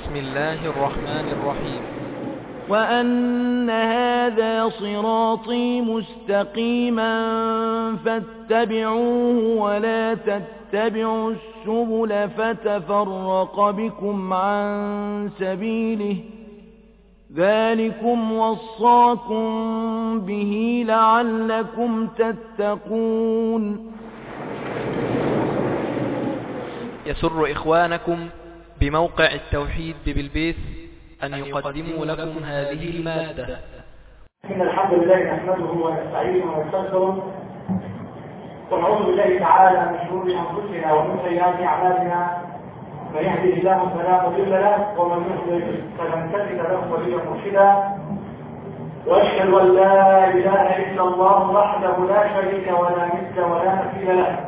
بسم الله الرحمن الرحيم. وأن هذا صراطي مستقيما فاتبعوه ولا تتبعوا السبل فتفرق بكم عن سبيله ذلكم وصاكم به لعلكم تتقون. يسر إخوانكم بموقع التوحيد ببلبيس أن يقدموا لكم هذه المادة. إن الحمد لله نحمده ونستعينه ونستغفره ونعوذ بالله تعالى من شرور أنفسنا ومن سيئات أعمالنا، من يهده الله فلا مضل له ومن يضلل فلن تجد له وليا مرشدا، وأشهد أن لا إله إلا الله وحده لا شريك ولا ند ولا مثيل له،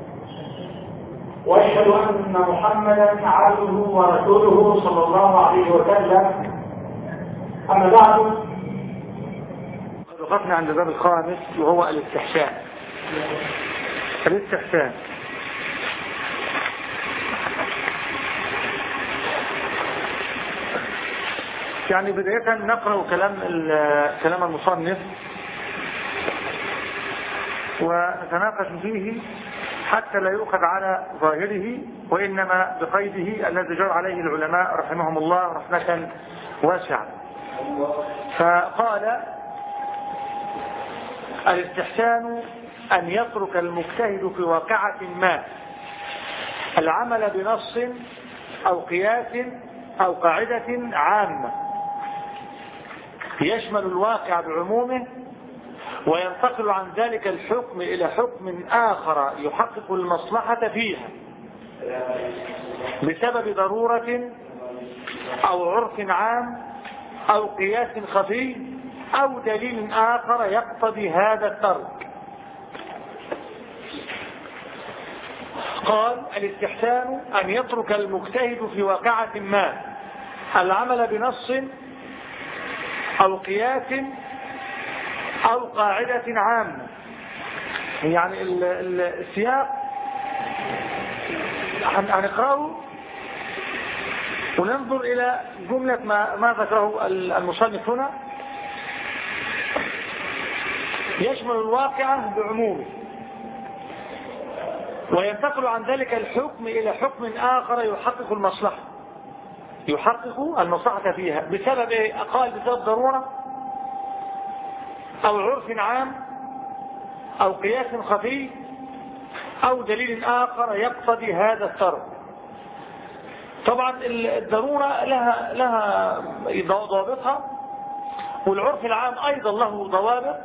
وأشهد أن محمدا عبده ورسوله صلى الله عليه وسلم. أما بعد، وقفنا عند الباب الخامس وهو الاستحسان. الاستحسان يعني بداية نقرأ كلام المصنف ونتناقش فيه حتى لا يؤخذ على ظاهره وإنما بقيده الذي جرى عليه العلماء رحمهم الله رحمة واسعة. فقال: الاستحسان أن يترك المجتهد في واقعة ما العمل بنص أو قياس أو قاعدة عامة يشمل الواقع بعمومه، وينتقل عن ذلك الحكم إلى حكم آخر يحقق المصلحة فيها بسبب ضرورة أو عرف عام أو قياس خفي أو دليل آخر يقتضي هذا الترك. قال: الاستحسان أن يترك المجتهد في واقعة ما العمل بنص أو قياس أو قاعدة عامة. يعني السياق هنقرأه وننظر إلى جملة ما ذكره المصنف هنا. يشمل الواقع بعمومه، وينتقل عن ذلك الحكم إلى حكم آخر يحقق المصلحة فيها بسبب إيه؟ قال: بسبب ضرورة أو عرف عام أو قياس خفي أو دليل آخر يقتضي هذا الترك. طبعا الضرورة لها ضوابطها، والعرف العام أيضا له ضوابط،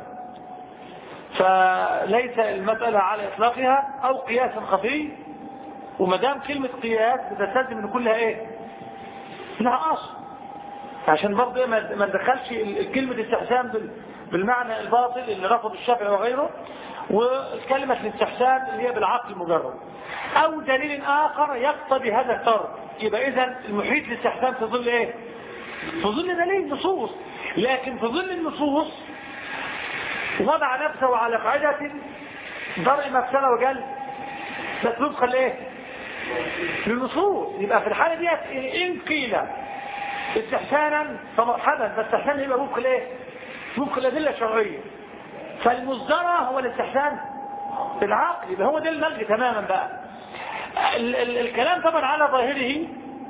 فليس المسألة على إطلاقها. أو قياس خفي، ومدام كلمة قياس بتستلزم من كلها إيه؟ لها أصل، عشان برضه ما ندخلش كلمة استحسان بالمعنى الباطل اللي رفض الشافعي وغيره، وكلمة الاستحسان اللي هي بالعقل المجرد، أو دليل آخر يقتضي هذا الترك. يبقى إذن المحيط للاستحسان في ظل إيه؟ في ظل دليل نصوص، لكن في ظل النصوص وضع نفسه على قاعدة درء مفسدة وجلب، بس وفقا لإيه؟ للنصوص. يبقى في الحالة دي إن قيل استحسانا فمرحبا، بس استحسان يبقى وفق لإيه؟ وفق الأدلة الشرعية. فالمصدر هو الاستحسان بالعقل، يبقى هو ده الملغي تماما. بقى الكلام طبعا على ظاهره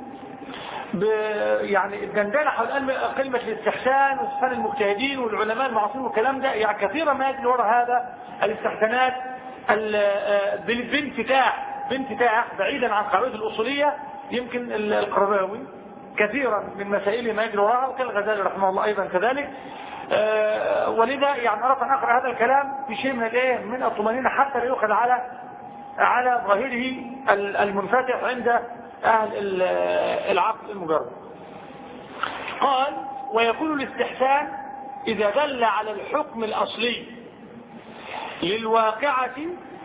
يعني الدندنة حول كلمة الاستحسان واستحسان المجتهدين والعلماء المعاصرين والكلام ده، يعني كثيرا ما يجري وراء هذا الاستحسانات بانفتاح بعيدا عن قاعدة الأصولية. يمكن القرضاوي كثيرا من مسائله ما يجري وراءها، وكان الغزالي رحمه الله أيضا كذلك. ولذا يعني أردت أن أقرأ هذا الكلام بشيء من الطمأنينة حتى لا يؤخذ على ظاهره المنفتح عند أهل العقل المجرد. قال: ويكون الاستحسان إذا دل على الحكم الأصلي للواقعة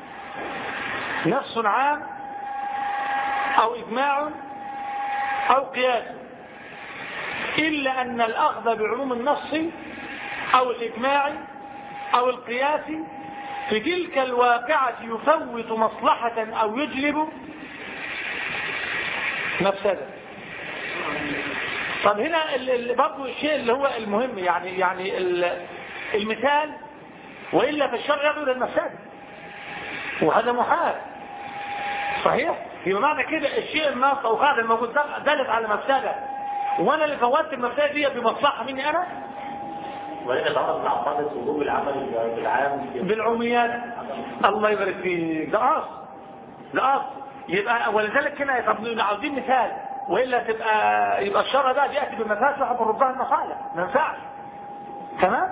نص عام أو إجماع أو قياس، إلا أن الأخذ بعموم النص أو الإجماع أو القياس في تلك الواقعة يفوت مصلحة أو يجلب مفسدة. طب هنا برضه الشيء اللي هو المهم يعني المثال، وإلا في الشرع يدعو للمفسدة، وهذا محال. صحيح؟ يبقى معنى كده الشيء النص أو قاعدة الموجود دلت على مفسدة، وأنا اللي فوتت المفسدة دي بمصلحة مني أنا؟ ولكن تعرض لعقادة وجوب العمل بالعام بالعموميات. الله يبارك فيك، ده أصل يبقى. ولذلك هنا طب عاوزين مثال، وإلا يبقى الشرع ده يأتي بمفاسد وحب ربها المصالح، ما ينفعش. تمام؟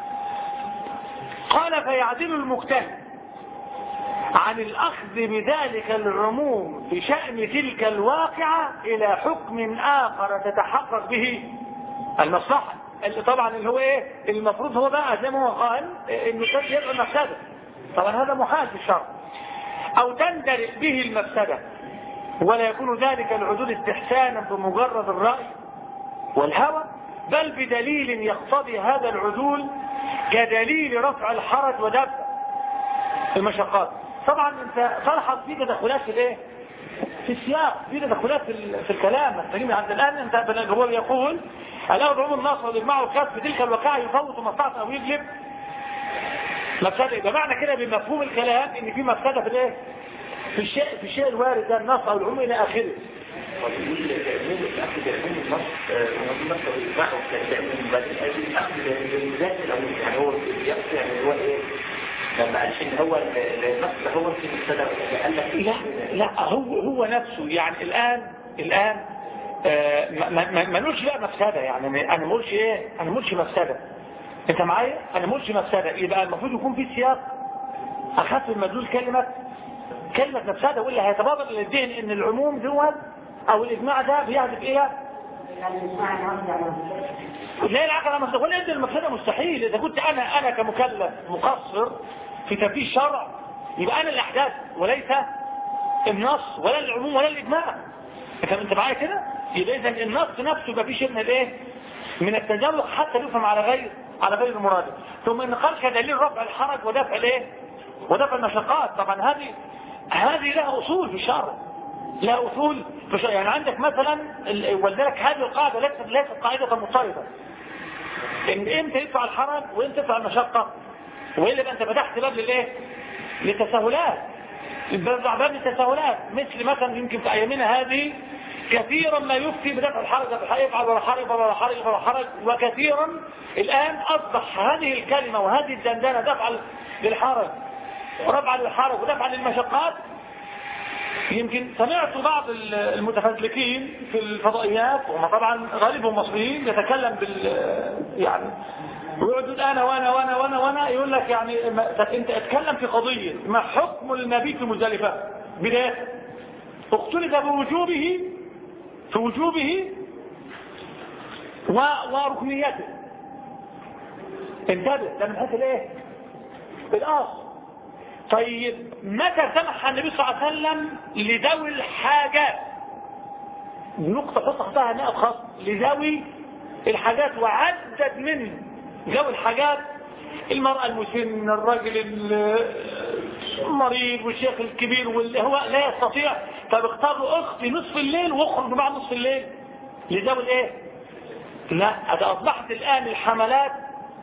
قال فيعدل المجتهد عن الأخذ بذلك العموم بشأن تلك الواقعة إلى حكم آخر تتحقق به المصلحة. طبعا اللي هو ايه المفروض هو بقى زي ما هو قال انه يبقى المفسدة. طبعا هذا محال في الشرع. او تندرئ به المفسدة، ولا يكون ذلك العدول استحسانا بمجرد الرأي والهوى، بل بدليل يقتضي هذا العدول كدليل رفع الحرج ودفع المشقات. طبعا انت تلحظ في تدخلات في الايه؟ في السياق، في تدخلات في الكلام. محتاجين عند الان انت هو يقول الاخذ عموم النص والاجماع والقياس في تلك الواقعه يفوت مصلحه او يجلب مفسده. يبقى معنى كده بمفهوم الكلام ان في مفسده في الايه؟ في الشيء الوارد ده النص او العموم الى اخره. يعني هو يقصد يعني هو ايه لما قالش ان هو النص هو في المفسده، قال لك لا هو نفسه يعني الان ما نقولش بقى مفسده. يعني انا ما اقولش ايه، انا ما اقولش مفسده. انت معايا؟ انا ما اقولش مفسده. يبقى المفروض يكون في سياق اخف من مدلول كلمه مفسده، واللي هيتبادر الى الذهن ان العموم دوت او الاجماع ده بيهدف الى لا العقل مفسده ولا يدري المفسده. مستحيل. اذا كنت انا كمكلف مقصر في تنفيذ الشرع يبقى انا الاحداث وليس النص ولا العموم ولا الاجماع. انت معايا كده؟ يبقى اذا النص نفسه يبقى فيه شيء من الايه؟ من التجرؤ حتى يفهم على غير المراد. ثم ان قال كدليل رفع الحرج ودفع الايه؟ ودفع المشقات. طبعا هذه لها اصول في الشرع، لها اصول في الشرع. يعني عندك مثلا ولذلك هذه القاعده ليست قاعده مضطرده ان امتى يدفع الحرج وامتى يدفع المشقه، والا يبقى انت فتحت باب للايه؟ للتساهلات. باب التساهلات. مثلا يمكن في ايامنا هذه كثيرا ما يفتي بدفع الحرج، يفعل ولا حرج ولا حرج ولا حرج. وكثيرا الان اصبح هذه الكلمه وهذه الدندنه دفع للحرج ورفع للحرج ودفع للمشقات. يمكن سمعت بعض المتفزلكين في الفضائيات وهم طبعا غالبهم مصريين يتكلم يعني ويقعد انا وانا يقول لك يعني انت اتكلم في قضيه ما حكم المبيت في مزدلفه بدايه اختلف في وجوبه وركنيته. انتبه ده من حيث الايه؟ الاصل. طيب متى سمح النبي صلى الله عليه وسلم لذوي الحاجات؟ نقطة حط تحتها نقط خاص لذوي الحاجات، وعدد من ذوي الحاجات المرأة المسن، الرجل المريض والشيخ الكبير واللي هو لا يستطيع. طب اختار له اخت نصف الليل واخرج بعد نصف الليل لذوي الايه؟ لا ده اصبحت الان الحملات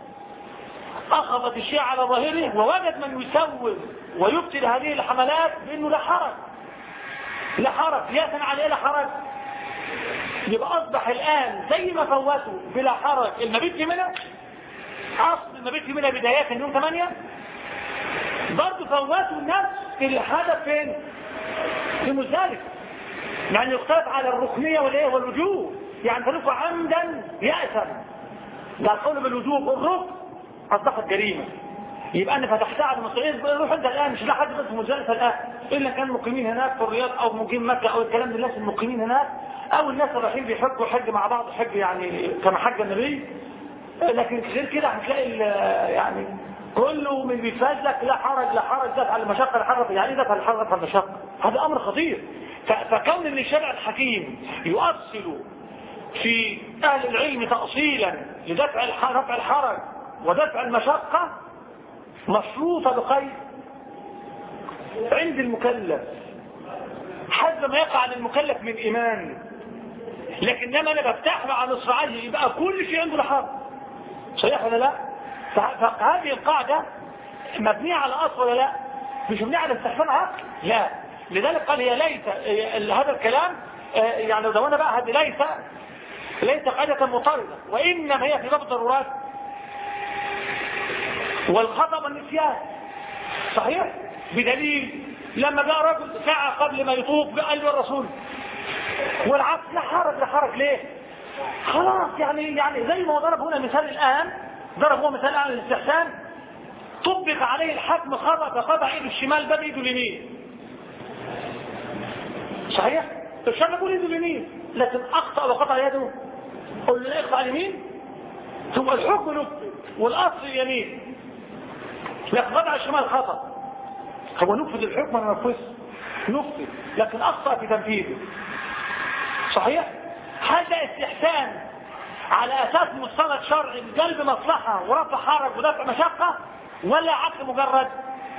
أخذت الشيء على ظاهره، ووجد من يسوّل ويبطل هذه الحملات بأنه لا حرج قياسا عليه لا حرج. يبقى أصبح الآن زي ما فوتوا بلا حرج المبيت في منى، أصل المبيت في منى بداية يوم 8 برضه فوتوا نفس الهدف فين؟ في مزدلفة. يعني يختلف على الركنية والوجوب. يعني تلف عمدا يأثم. ده القول بالوجوب الركن أصبحت جريمة. يبقى أنا فتحتها على المصريين روح أنت الآن مش لا حد بس مزدلفة الآن إلا كان مقيمين هناك في الرياض أو مقيم مكة أو الكلام ده. الناس المقيمين هناك أو الناس الرايحين بيحجوا حج مع بعض حج يعني كما حج النبي. لكن غير كده هتلاقي يعني كله من بيتفازلك لا حرج دفع المشقة الحرج. يعني دفع الحرج دفع المشقة. هذا أمر خطير. فكون ان الشرع الحكيم يؤصل في أهل العلم تأصيلا لدفع رفع الحرج ودفع المشقة مشروطة بقيد عند المكلف حسب ما يقع عن المكلف من إيمان. لكن لما انا بفتح له عن اصبعيه يبقى كل شيء عنده لحظ. صحيح ولا لا؟ فهذه القاعده مبنيه على اصل ولا لا؟ مش مبنيه على استحسان عقل، لا. لذلك قال هي ليس هذا الكلام يعني لو دورنا بقى هذه ليس قاعده مطرده، وانما هي في باب الضرورات والخطأ والنسيان. صحيح؟ بدليل لما جاء رجل ساعة قبل ما يطوف قال له الرسول والعكس لا حرج ليه؟ خلاص يعني زي ما ضرب هنا مثال الآن، ضرب هو مثال الآن الاستحسان، طبق عليه الحكم فقضى ايده الشمال باب ايده اليمين. صحيح؟ الشمال بيقول ايده اليمين لكن اخطأ وقطع يده، قل له اقطع اليمين ثم الحكم نفذ والاصل اليمين، لكن قطع الشمال خطأ. هو نفذ الحكم ولا نفذ لكن اخطأ في تنفيذه. صحيح؟ هل ده استحسان على اساس مستند شرعي بجلب مصلحة ورفع حرج ودفع مشقة، ولا عقل مجرد؟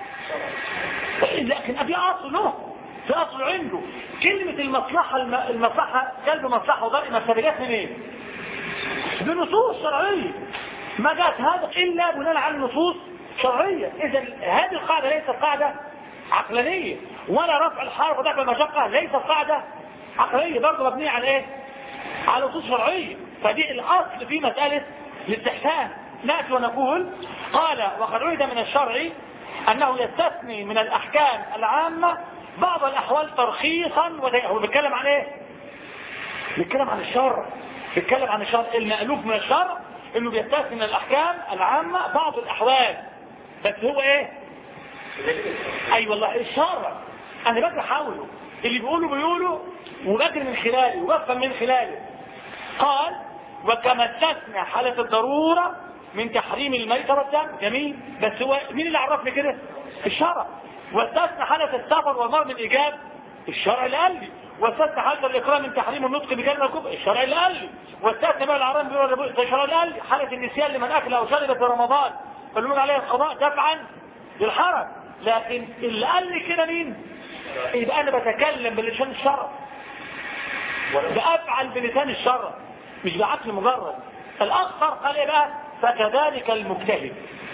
لكن في اصل له، في اصل عنده كلمة المصلحة جلب مصلحة وضرب مفسدة جت منين؟ بنصوص شرعية. ما جات هذا الا بناء على النصوص شرعية. اذا هذه القاعدة ليست قاعدة عقلانية، ولا رفع الحرج ودفع المشقة ليست قاعدة عقلية، برضه مبنية على ايه؟ على نصوص شرعية. فدي الاصل في مسألة الاستحسان. نأتي ونقول قال وقد عرض من الشرع انه يستثني من الاحكام العامة بعض الاحوال ترخيصا هو بيتكلم عن ايه؟ بيتكلم عن الشرع، بيتكلم عن الشرع المألوف من الشرع انه بيستثني من الاحكام العامة بعض الاحوال. بس هو ايه؟ اي والله الشرع انا بقى احاوله، اللي بيقولوا وبجري من خلاله وبفهم من خلاله. قال وكما استثنى حالة الضرورة من تحريم الميت والدم. جميل، بس هو مين اللي عرفني كده؟ الشرع. واستثنى حالة السفر والمرض من الإجاب، الشرع اللي قال لي. واستثنى حالة الإكرام من تحريم النطق بكلمة الكفر، الشرع اللي قال لي. واستثنى بقى العرام الشرع اللي قال لي. حالة النسيان لمن أكل أو شرب في رمضان فالمون عليه القضاء دفعا للحرج. لكن اللي قال لي كده مين؟ يبقى أنا بتكلم بلسان الشرع، بأفعل بلسان الشرع مش بعقل مجرد. الأخطر قال إيه بقى؟ فكذلك المجتهد.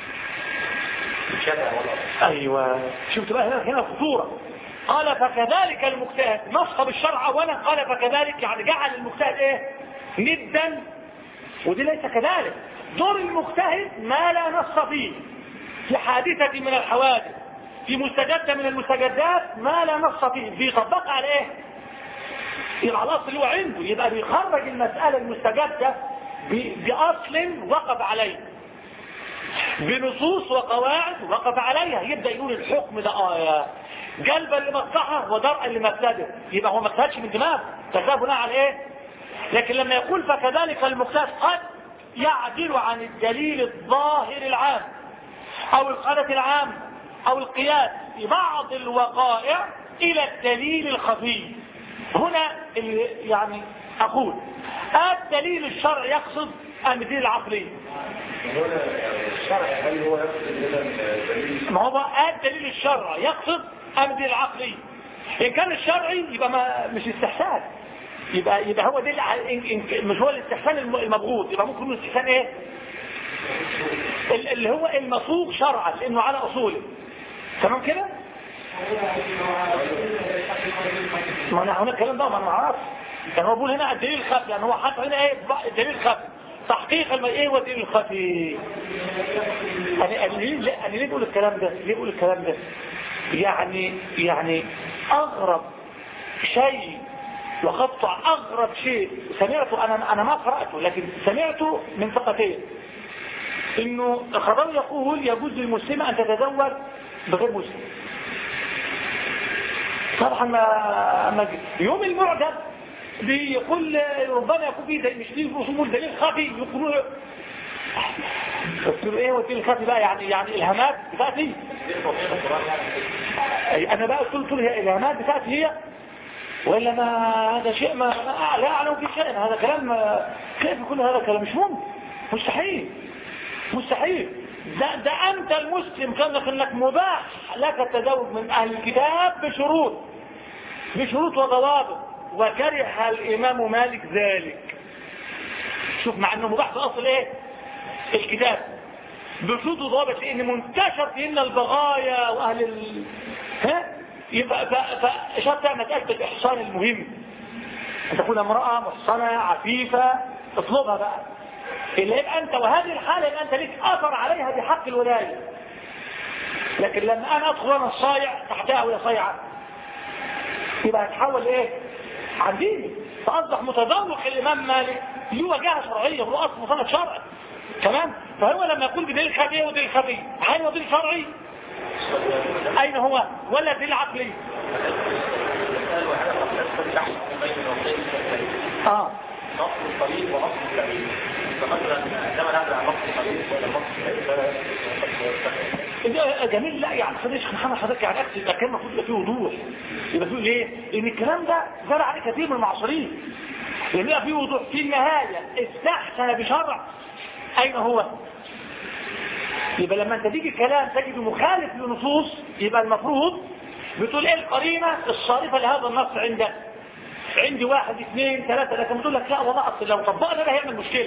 أيوة، شفت بقى هنا خطورة. قال فكذلك المجتهد، نصب الشرع أولا. قال فكذلك يعني جعل المجتهد إيه؟ ندا، ودي ليس كذلك. دور المجتهد ما لا نص فيه، في حادثة من الحوادث، في مستجدة من المستجدات ما لا نص فيه، بيطبق على إيه؟ يبقى على الأصل اللي هو عنده، يبقى بيخرج المسألة المستجدة بأصل وقف عليه، بنصوص وقواعد وقف عليها. يبدأ يقول الحكم ده آية جلبا لمصلحة ودرءا لمفسدة، يبقى هو ما اجتهدش من دماغه، ده بناء على ايه؟ لكن لما يقول فكذلك المجتهد قد يعدل عن الدليل الظاهر العام او القاعدة العام او القياس في بعض الوقائع الى الدليل الخفي. هنا يعني اقول الدليل الشرعي يقصد ام الدليل العقلي؟ الشرع هل هو يقصد الدليل؟ ما هو الدليل الشرعي يقصد ام الدليل العقلي؟ ان كان الشرعي يبقى ما مش استحسان، يبقى هو دليل، مش هو الاستحسان المبغوض، يبقى ممكن يكون الاستحسان ايه؟ اللي هو المصوغ شرعا لانه على اصوله. تمام كده؟ ما انا هنا الكلام ده ما انا عارف. كان هو بيقول هنا الدليل الخفي، يعني هو حاطط هنا ايه؟ الدليل الخفي تحقيق ايه هو الدليل الخفي؟ انا ليه بقول الكلام ده؟ ليه بقول الكلام ده؟ يعني اغرب شيء وقطع اغرب شيء سمعته، انا ما قرأته لكن سمعته من ثقتين، انه الخضر يقول يجوز للمسلمة ان تتزوج بغير مسلم. طبعا ما يوم المعجب بيقول ربما يكون فيه مش ليه رسوم دليل خفي، يقولوا ايه والدليل الخفي بقى؟ يعني الهامات بتاعتي انا بقى قلت هي الهامات بتاعتي هي، ولا ما هذا شيء ما لا اعلم في شيء. هذا كلام كيف يكون هذا كلام؟ مش ممكن، مستحيل. ده انت المسلم كانك انك مباح لك التزوج من اهل الكتاب بشروط وضوابط وكره الإمام مالك ذلك. شوف، مع أنه مباح في أصل إيه الكتاب، بشروط ضابط، لأن منتشر فينا البغايا وأهل يبقى فشرط مسألة الإحصان المهم، أن تكون امرأة محصنة عفيفة، اطلبها بقى اللي يبقى أنت، وهذه الحالة يبقى أنت ليك أثر عليها بحق الولاية. لكن لما أنا أدخل أنا الصايع تحتها وهي صايعة، يبقى هتحول إيه عن ديني، فأصبح متذوق الإمام مالك له وجهة شرعية وله أصل مصنف شرعي تمام. فهو لما يقول بدليل خفي ودليل خفي، هل هو دليل شرعي؟ أين هو؟ ولا دليل عقلي؟ نص الطريق ونص السبيل. فمثلا عندما نعمل عن نص الطريق ولا نص السبيل جميل. لا يعني صديق محمد حضرتك يعني أكثر يبقى كان المفروض يبقى فيه وضوح. يبقى فيه ليه؟ لأن الكلام ده زرع عليه كثير من المعاصرين. لأن يبقى فيه وضوح. في النهاية استحسن بشرع، أين هو؟ يبقى لما انت تيجي كلام تجد مخالف لنصوص، يبقى المفروض بتقول ايه القرينة الصارفة لهذا النص عندك؟ عندي 1 2 3، لكن بتقول لك لا والله اصل لو طبقنا ده هيعمل مشكلة.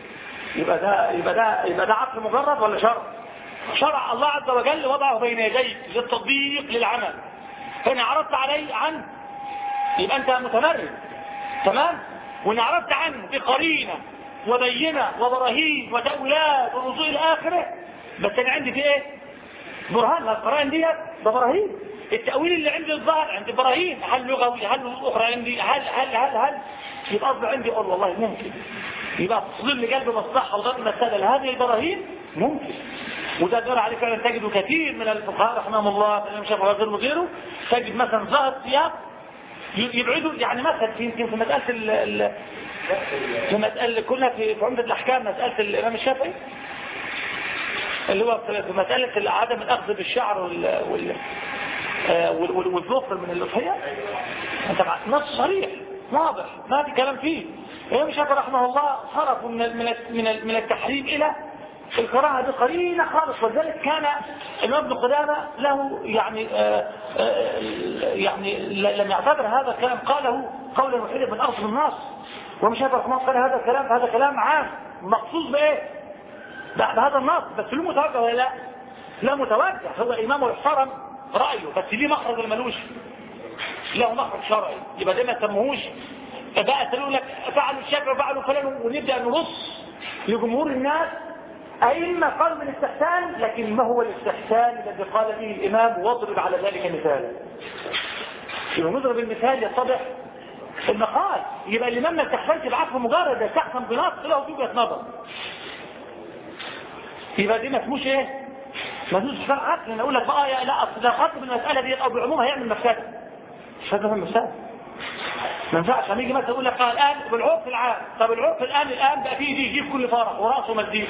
يبقى ده عقل مجرد ولا شرع؟ شرع الله عز وجل وضعه بين يديك للتطبيق للعمل، فإن عرضت عليه عنه يبقى انت متمرد تمام، وإن عرضت عنه بقرينة وبينة وبراهين وتأويلات ورجوع الآخرة، بس أنا عندي في إيه؟ برهان. القرآن دي ده براهين. التأويل اللي عندي الظاهر عندي براهين، هل لغوي هل أخرى عندي هل يبقى أصبح عندي أقول والله ممكن، يبقى تصدر لي قلب مصلحة وضرب مسألة لهذه البراهين ممكن. وده دور عليه فعلا تجد كثير من الفقهاء رحمهم الله الإمام الشافعي وغيره وغيره، تجد مثلا ظاهر سياق يبعدوا، يعني مثلا في مسألة في مسألة كلها في عمدة الأحكام، مسألة الإمام الشافعي اللي هو في مسألة عدم الأخذ بالشعر والظفر من الأضحية، انت نص صريح واضح ما في كلام فيه. الإمام الشافعي رحمه الله صرفوا من التحريم إلى الكراهة بقرينة خالص، ولذلك كان الإمام ابن قدامة له يعني لم يعتبر هذا الكلام قاله قولا وحيدا من أصل النص، ومش شافعي رحمه الله قال هذا الكلام، فهذا كلام عام مقصود بإيه؟ بهذا النص، بس له متوجه ولا لا؟ لا متوجه، هو إمامه يحترم رأيه، بس ليه مخرج ولا ملوش؟ له مخرج شرعي، يبقى ده ما سموهوش بقى تقول لك فعلوا الشافعي وفعلوا فلان، ونبدأ نرص لجمهور الناس أئمة قالوا من الاستحسان، لكن ما هو الاستحسان الذي قال به الإمام؟ واضرب على ذلك مثال. يبقى نضرب المثال يتضح المقال. يبقى الإمام ما استحسنش بعقل مجرد، ده استحسن بنص له وجهة نظر. يبقى دي ما اسموش ايه؟ ما اسموش استحسان عقل. انا اقول لك بقى لا اصل لو خاطب المسألة دي او بعموم هيعمل مفسدة. مش هذا المثال. ما ينفعش لما يجي مثلا يقول لك الان بالعرف العام، طب العرف الان بقى فيه دي يجيب كل فرح وراسه مزيد.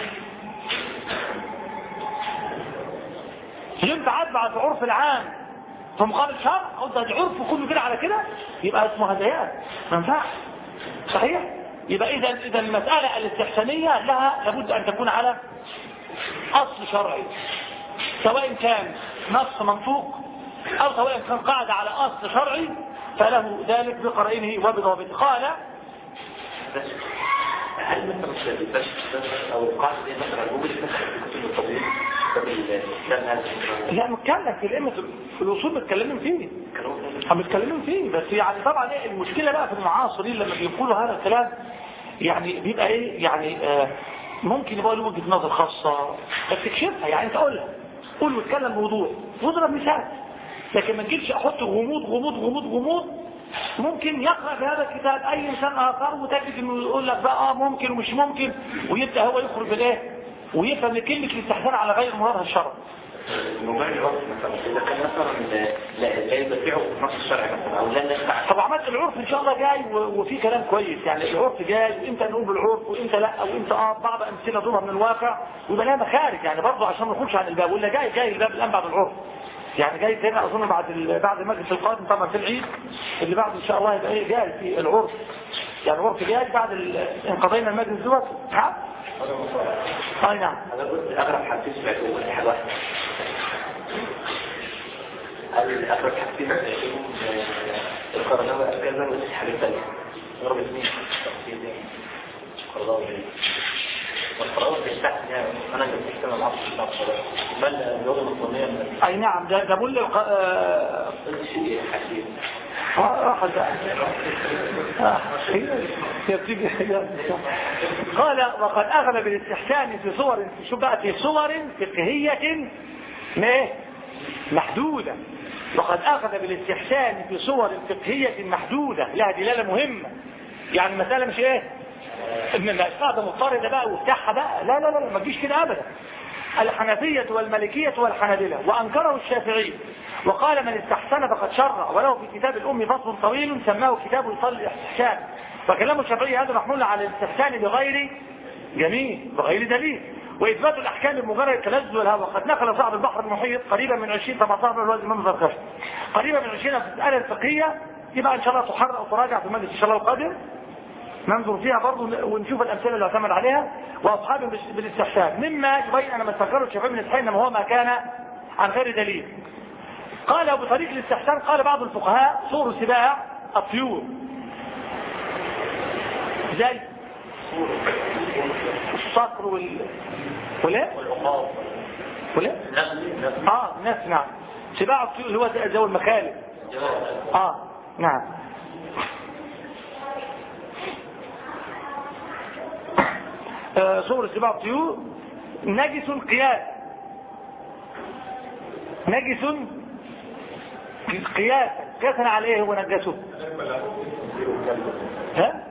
ينفع اتبع العرف العام في مقابل شرع؟ قلت ده العرف كله كده على كده، يبقى اسمه هدايات. ما ينفعش. صحيح؟ يبقى اذا المسألة الاستحسانية لها لابد ان تكون على اصل شرعي، سواء كان نص منطوق او سواء كان قاعدة على اصل شرعي، فله ذلك بقرائنه وبضوابطه. قال هل مثلا البشر او القاعدة دي مثلا وجدت مثلا في الطبيب لا نتكلم في الائمه في الوصول بتكلمين فيه، بنتكلمين فيه، بس يعني طبعا ايه المشكله بقى في المعاصرين لما بيقولوا هذا الكلام، يعني بيبقى ايه يعني ممكن يبقى له وجهه نظر خاصه بس تكشفها، يعني انت قول واتكلم بوضوح واضرب مثال، لكن ما تجيبش احط غموض غموض غموض غموض. ممكن يقرأ في هذا الكتاب اي انسان اخر وتجد انه يقول لك بقى ممكن ومش ممكن، ويبدا هو يخرج بالايه ويفهم كلمه الاستحسان على غير مرادها الشرع. الموبايل مثلا اذا كان مثلا لا يدفعه نص الشرع مثلا او لا نفع. طب عملت العرف ان شاء الله جاي وفي كلام كويس، يعني العرف جاي وامتى نقول بالعرف وامتى لا وامتى بعض امثله ضربها من الواقع ويبقى لها مخارج، يعني برضه عشان ما نخرجش عن الباب، ولا جاي الباب الان بعد العرف، يعني جاي تاني اظن بعد المجلس القادم طبعا في العيد اللي بعده ان شاء الله يبقى ايه جاي في العرف، يعني العرف جاي بعد ان قضينا المجلس دوت. نعم نعم انا قلت اغرب حديث سمعته واحد هل أخرج حاجتين يكون القرنوة أجازة ولا حاجة تانية؟ ضرب اثنين القرنوة جاية والقرنوة بيستحسن أنا اللي بيستمع العصر بتاع الصلاة بل اللغة الإسلامية أي نعم ده بقول قال وقد أغلب الاستحسان في صور في صور فقهية محدودة. وقد أغلب الاستحسان في صور فقهية محدودة لها دلالة مهمة. يعني المسألة مش ان القاعدة مضطردة بقى وافتحها بقى، لا لا لا ما تجيش كده أبدا. الحنفية والمالكية والحنابلة وأنكره الشافعي وقال من استحسن فقد شرع، وله في كتاب الأم فصل طويل سماه كتاب يصل الاستحسان. فكلام الشافعي هذا محمول على الاستحسان بغير دليل وإثبات الأحكام بمجرد التلذذ والهوى. قد نقل صاحب البحر المحيط قريبا من 20 طبعا صاحب الوزن من الزرقشي قريبا من 20 في المسألة الفقهية. يبقى إن شاء الله تحرر أو تراجع في مجلس إن شاء الله القادم ننظر فيها برضه ونشوف الأمثلة اللي اعتمد عليها وأصحابه بالاستحسان مما يبين أن ما استنكره الشافعي من الاستحسان إنما هو ما كان عن غير دليل. قال بطريق الاستحسان قال بعض الفقهاء صور سباع الطيور زي الصقر الناس نعم سباع الطيور اللي هو زي المخالب نعم. صور سباع الطيور نجس قياسا على ايه هو نجسه؟ ها؟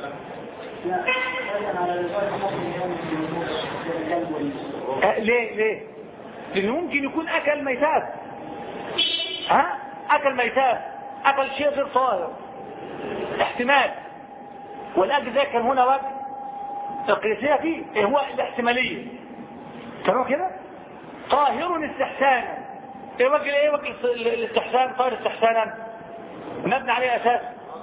ليه؟ لأنه ممكن يكون أكل ميتات أكل شيء غير طاهر احتمال، والأجل ده كان هنا وجه القياسية فيه هو الاحتمالية. تمام كده؟ طاهر استحسانا. ايه وجه الاستحسان؟ طاهر استحسانا مبني عليه أساس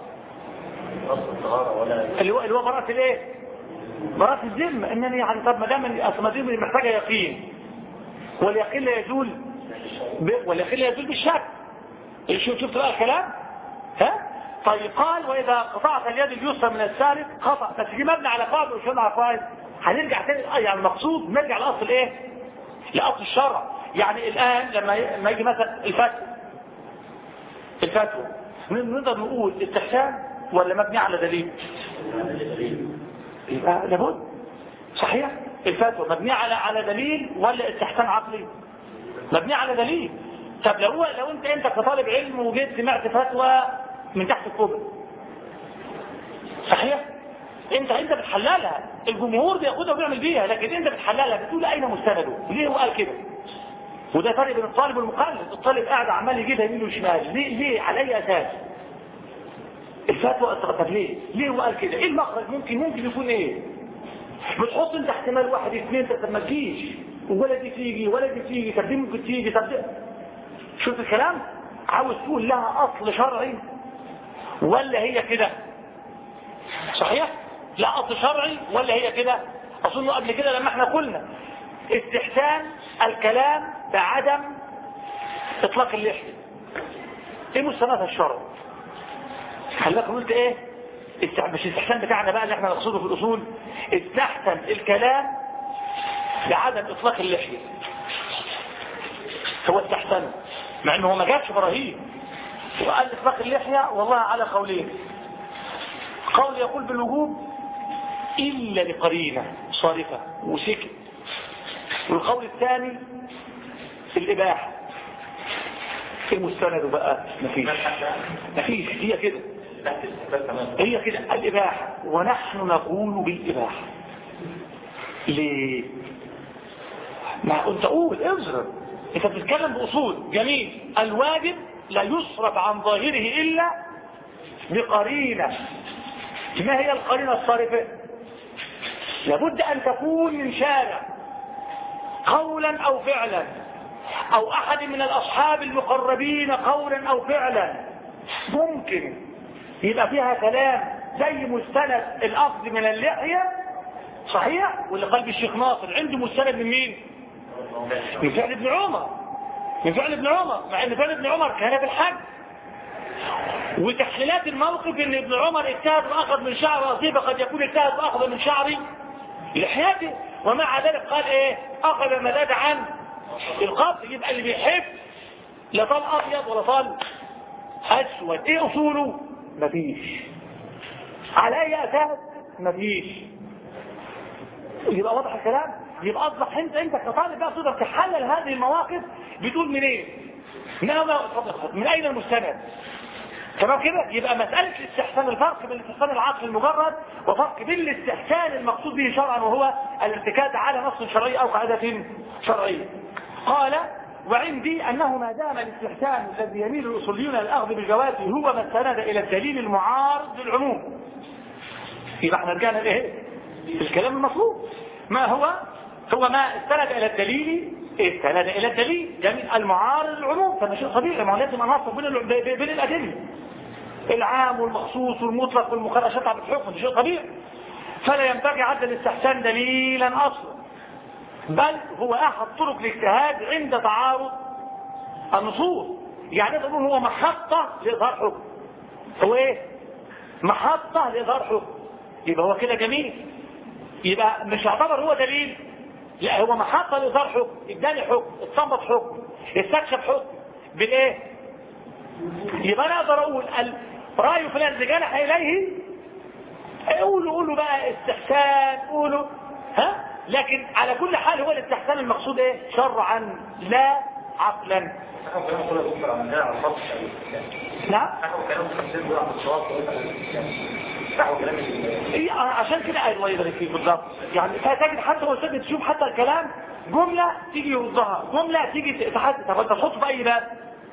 اللي هو براءة الايه؟ براءة الذمة. انني يعني طب ما دام الذمة محتاجة يقين واليقين لا يزول بالشك. شفت بقى الكلام؟ ها؟ طيب قال واذا قطعت اليد اليسرى من السارق خطأ، بس دي مبني على قاعدة وشون على قاعدة هنرجع تاني. يعني المقصود نرجع لاصل ايه؟ لاصل الشرع. يعني الان لما يجي مثلا الفتوى نقدر نقول استحسان ولا مبني على دليل؟ يبقى لابد صحيح الفتوى مبني على دليل ولا استحسان عقلي؟ مبني على دليل. طب لو انت كطالب علم وجيت سمعت فتوى من تحت الكوبري صحيح انت بتحللها، الجمهور بياخدها وبيعمل بيها، لكن انت بتحللها بتقول اين مستنده؟ ليه هو قال كده؟ وده فرق بين الطالب والمقلد. الطالب قاعد عمال يجيبها يمين وشمال، ليه على اي اساس الفتوى؟ طب ليه هو قال كده؟ ايه المخرج؟ ممكن يكون ايه؟ بتحط انت احتمال 1 2 3 ما تجيش ولا دي تيجي طب دي ممكن تيجي طب دي. شوف الكلام عاوز تقول لها اصل شرعي ولا هي كده؟ صحيح؟ لا اصل شرعي ولا هي كده؟ اظن قبل كده لما احنا قلنا استحسان الكلام بعدم اطلاق اللحية ايه مستندها الشرع؟ خلي بالك قلت ايه؟ مش الاستحسان بتاعنا بقى اللي احنا نقصده في الاصول، استحسن الكلام بعدم اطلاق اللحية هو استحسنه، مع انه ما جابش براهين وقال اطلاق اللحية والله على قولين. قول يقول بالوجوب الا لقرينه صارفة وسكت، والقول الثاني الاباحة. المستند بقى مفيش هي كده الاباحة، ونحن نقول بالاباحة. ليه؟ ما انت قول اظهر، انت بتتكلم باصول جميل. الواجب لا يصرف عن ظاهره الا بقرينه. ما هي القرينه الصارفه؟ لابد ان تكون من شارع قولا او فعلا، او احد من الاصحاب المقربين قولا او فعلا. ممكن يبقى فيها كلام زي مستند الاخذ من اللحية صحيح، واللي قال الشيخ ناصر عنده مستند من مين؟ من فعل ابن عمر. من فعل ابن عمر، مع ان فعل ابن عمر كان في الحج. وتحليلات الموقف ان ابن عمر اجتهد واخذ من شعر راسه، فقد يكون اجتهد واخذ من شعر لحيته، ومع ذلك قال ايه؟ اخذ مداد عن القبض. يبقى اللي بيحب لا طال ابيض ولا طال اسود. ايه اصوله؟ مفيش. على اي اساس؟ مفيش. يبقى واضح الكلام. يبقى اصبح انت كطالب بقى تقدر تحلل هذه المواقف بتقول منين؟ من اين المستند؟ تمام كده. يبقى مساله الاستحسان، الفرق بين الاستحسان العقل المجرد وفرق بين الاستحسان المقصود به شرعا وهو الارتكاز على نص شرعي او قاعده شرعيه. قال وعندي انه ما دام الاستحسان الذي يميل الاصوليون للاخذ بالجواز هو ما استند الى الدليل المعارض للعموم. يبقى احنا رجعنا لايه؟ الكلام المطلوب ما هو ما استند الى الدليل، استند الى الدليل جميل المعارض للعموم. فده شيء طبيعي، ما هو لازم انصف بين الادله، العام والمخصوص والمطلق والمخرجات على الحكم، ده شيء طبيعي. فلا ينبغي عد الاستحسان دليلا اصلا، بل هو احد طرق الاجتهاد عند تعارض النصوص. يعني نقول هو محطه لاظهار حكم. هو ايه؟ محطه لاظهار حكم. يبقى هو كده جميل. يبقى مش يعتبر هو دليل، لا هو محطه لاظهار حكم. اداني حكم، استنبط حكم، استكشف حكم بالايه؟ يبقى انا اقدر اقول راي فلان اللي جنح اليه قولوا بقى استحسان، قولوا ها. لكن على كل حال هو الاستحسان المقصود ايه؟ شرعا لا عقلا. نعم. عشان كده الله يبارك فيك بالظبط. يعني فتجد حتى هو استاذ تشوف حتى الكلام جمله تيجي يردها، جمله تيجي تحدد. طب انت تحط في اي باب؟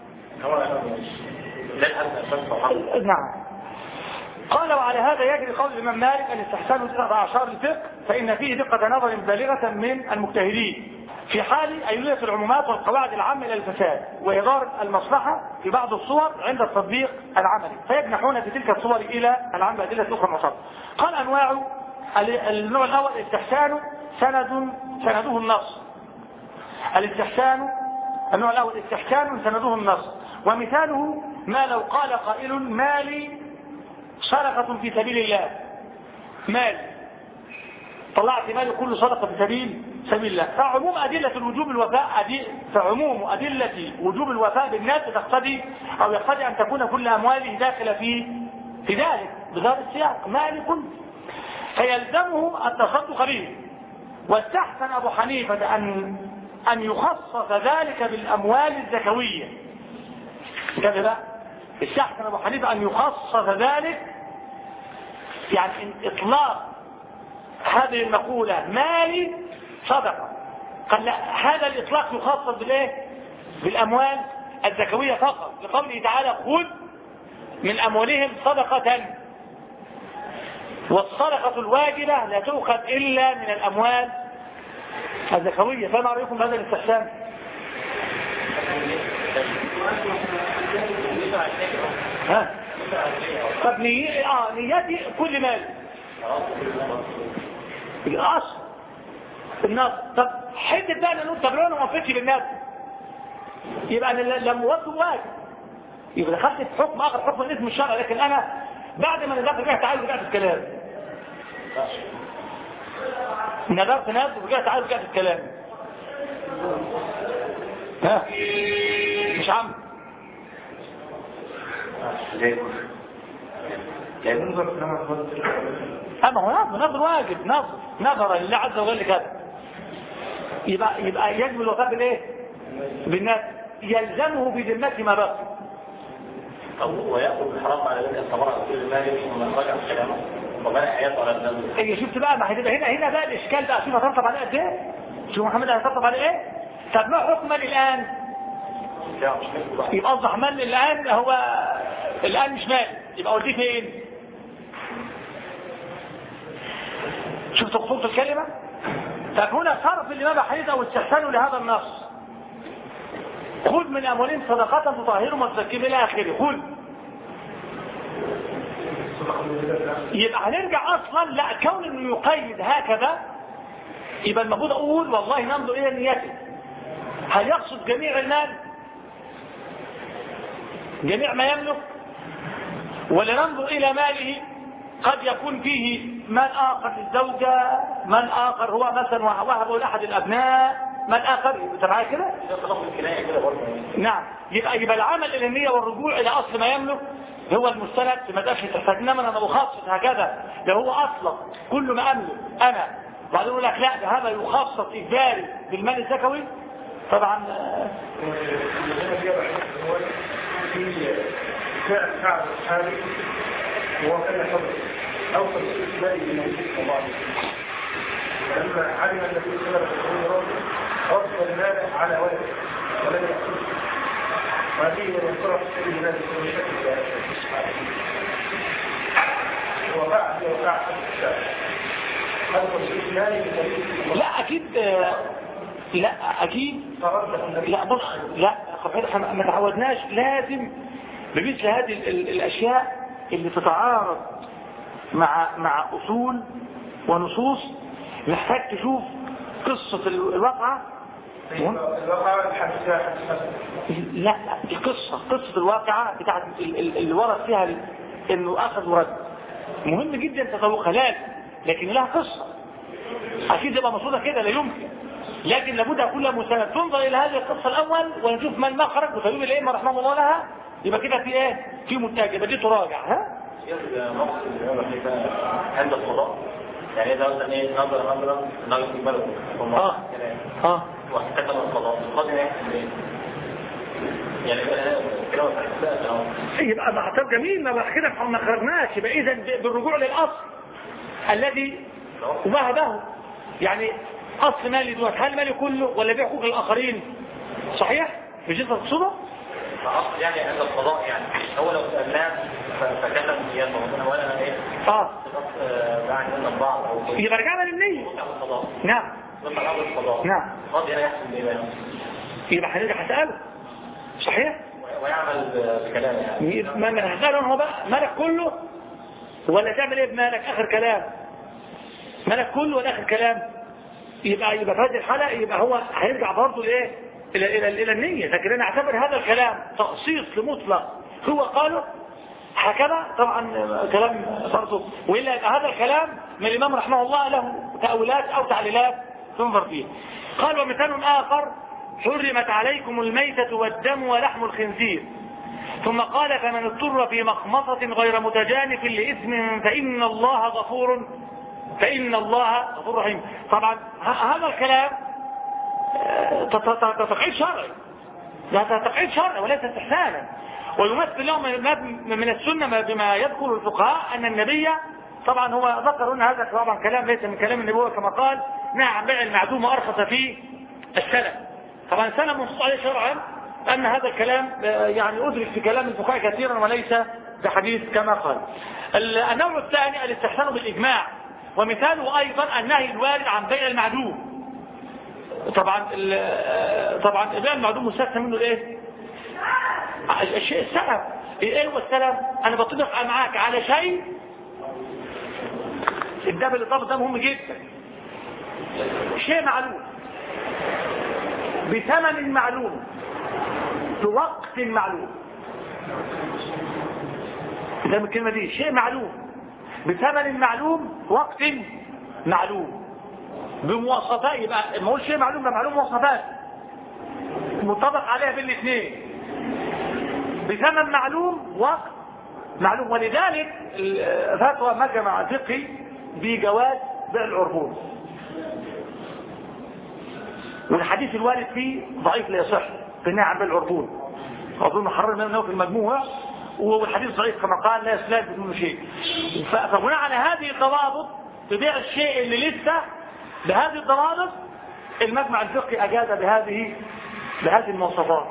نعم. قال وعلى هذا يجري قول الإمام مالك الاستحسان 19 الفقه، فإن فيه دقة نظر بالغة من المجتهدين في حال أيلية العمومات والقواعد العامة إلى الفساد وإدارة المصلحة في بعض الصور عند التطبيق العملي، فيجنحون في تلك الصور إلى العام بأدلة أخرى مصر. قال أنواع النوع الأول الاستحسان سنده النص. الاستحسان النوع الأول استحسان سنده النص، ومثاله ما لو قال قائل مالي صدقة في سبيل الله، مال طلعت مالي كل صدقة في سبيل الله. فعموم أدلة الوجوب الوفاء فعموم أدلة وجوب الوفاء بالناس تقتضي أو يقتضي أن تكون كل أمواله داخلة في ذلك بهذا السياق مال كل، فيلزمه التصدق به. واستحسن أبو حنيفة أن يخصص ذلك بالأموال الزكوية. كذا استحسن أبو حنيفة أن يخصص ذلك، يعني إطلاق هذه المقولة مالي صدقة. قال لا، هذا الإطلاق يخصص بالإيه؟ بالأموال الزكوية فقط، لقوله تعالى خذ من أموالهم صدقة، والصدقة الواجبة لا تؤخذ إلا من الأموال الزكوية. فما رأيكم بهذا الاستحسان؟ ها؟ طب نياتي كل مال الأصل النص. طب حتة بقى نقول طب لو أنا ما وفيتش بالنص يبقى أنا لما وفي واجب يبقى دخلت في حكم آخر، حكم الاسم الشرعي. لكن أنا بعد ما نزلت رجعت عايز رجعت الكلام، نظرت ناس ورجعت عايز رجعت الكلام. ها مش عم اما هو نظر واجب، نظر لله عز وجل كده. يبقى يجب الوفاء بالايه؟ بالناس، يلزمه بذمته ما بقى. ويأخذ الحرام على ذلك الصبر كل مال ومن رجع كلامه وبنى حياته على النبي. ايه شفت بقى؟ ما هتبقى هنا بقى الاشكال بقى. شوف هترتب عليه قد ايه؟ شوف محمد هيترتب عليه ايه؟ طب ما حكم الان؟ يبقى اصبح مال الان هو الان مش مال، يبقى وديه فين؟ شفت خطوط الكلمه؟ طب هنا صرف الامام حنيفه واستحسانه لهذا النص، خذ من اموالهم صدقه تطهرهم وتزكيهم الى اخره. خذ، يبقى هنرجع اصلا لا كون انه يقيد هكذا، يبقى المفروض اقول والله ننظر الى نيته، هل يقصد جميع المال جميع ما يملك، ولا ننظر إلى ماله؟ قد يكون فيه مال آخر للزوجة، مال آخر هو مثلا وهبه لأحد الأبناء، مال آخر. أنت معايا كده؟ نعم. يبقى العمل إلى النية والرجوع إلى أصل ما يملك هو المستند في مدافع التحسين. إنما أنا بخصص هكذا، لو هو أصلا كل ما أملك أنا، بعدين يقول لك لا ده هذا يخصص إجباري بالمال الزكوي. طبعا فعل الحالي وكان حر أو تصير إجباري من وجود الله، لما علم النبي صلى الله عليه وسلم رد المال على ولده ولم يأخذه، وهذه من طرف سبيل الله في شكل وقع هل تصير إجباري من وجود؟ لا أكيد، لا أكيد، لا بص، لا احنا ما تعودناش لازم بمثل هذه الأشياء اللي تتعارض مع أصول ونصوص. نحتاج تشوف قصة الواقعة. لا دي قصة الواقعة بتاعت اللي ورد فيها انه اخذ ورد مهم جدا تطوقها لازم، لكن لها قصة اكيد يبقى مصودة كده لا يمكن، لكن لابد اكون لها مساند. تنظر الى هذه القصة الاول ونشوف ما المخرج وتقول الائمة رحمه الله لها، يبقى كده في ايه؟ في منتج، يبقى دي تراجع. ها عند القضاء يعني اذا مثلا ايه نظر في بلده وكتب القضاء القاضي يحكم ايه؟ يعني كده يبقى معتب جميل. ما كده ما خرجناش، يبقى اذا بالرجوع للاصل الذي وهبه. يعني اصل مالي دوت هل مالي كله ولا بيع حقوق الاخرين؟ صحيح؟ مش انت تقصده؟ فأصل يعني عند القضاء يعني هو لو سألناه فكتب نياته ولا ايه؟ بعد من البعض او يبقى رجعنا للنية. نعم نعم. قاضي هنا يحسن بايه؟ يبقى هنرجع هسأله. صحيح؟ ويعمل بكلام يعني ما من هسأله هو بقى مالك كله ولا تعمل ايه بمالك؟ اخر كلام مالك كله ولا اخر كلام؟ يبقى في هذه الحالة يبقى هو هيرجع برضه لايه؟ الى النية. لكن انا اعتبر هذا الكلام تخصيص لمطلق هو قاله هكذا طبعا كلام برضه، وإلا يبقى هذا الكلام من الإمام رحمه الله له تأويلات أو تعليلات تنظر فيه. قال ومثال آخر حرمت عليكم الميتة والدم ولحم الخنزير، ثم قال فمن اضطر في مخمصة غير متجانف لإثم فإن الله غفور رحيم. طبعا هذا الكلام تقعيد شرعي، تقعيد شرعي وليس استحسانا، ويمثل لهم من السنة بما يذكر الفقهاء أن النبي طبعا هو ذكر أن هذا طبعا كلام ليس من كلام النبوة كما قال نهى عن بيع المعدوم وأرخص فيه السلم. طبعا السلم منصوص عليه شرعا أن هذا الكلام يعني أدرك في كلام الفقهاء كثيرا وليس بحديث كما قال. النوع الثاني الاستحسان بالإجماع، ومثاله أيضا النهي الوارد عن بيع المعدوم. طبعا بيع المعدوم مستثنى منه الايه؟ الشيء السلم. ايه هو السلم؟ انا بطبق معاك على شيء الدم اللي طبق ده مهم جدا، شيء معلوم بثمن معلوم في وقت معلوم. ده من الكلمة دي شيء معلوم بثمن معلوم وقت معلوم بمواصفات. يبقى ما هو شيء معلوم ده معلوم مواصفات مطبق عليها بالاثنين بثمن معلوم وقت معلوم. ولذلك فتوى مجمع الفقهي بجواز بيع العربون، والحديث الوارد فيه ضعيف لا يصح في النهي عن بيع العربون، اظن حرر منه في المجموع، والحديث ضعيف كما قال لا يسلم بدون شيء. فبناء على هذه الضوابط في بيع الشيء اللي لسه بهذه الضوابط المجمع الفقهي اجاز بهذه المواصفات.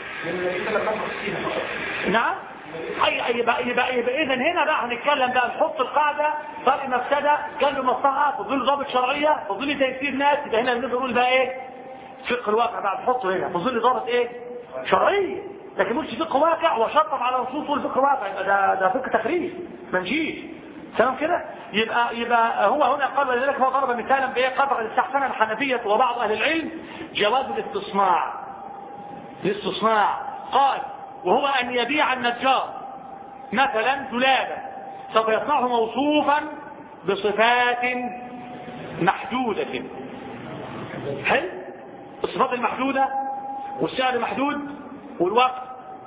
نعم. يبقى اذا هنا بقى هنتكلم بقى نحط القاعده فرق مفسده جلب مصلحه في ظل ضابط شرعيه في ظل تيسير ناس. يبقى هنا بنقول بقى ايه؟ فقه الواقع بقى نحطه هنا في ظل ضابط ايه؟ شرعيه، لكن مش فقه واقع وشطب على نصوص الفقه واقع. يبقى ده فقه تخريج ما نجيش تمام كده. يبقى هو هنا قال ولذلك هو ضرب مثالا بايه؟ قدر الاستحسان الحنفيه وبعض اهل العلم جواز الاستصناع. قال وهو أن يبيع النجار مثلا دولابا سوف يصنعه موصوفا بصفات محدودة. حلو؟ الصفات المحدودة والسعر محدود والوقت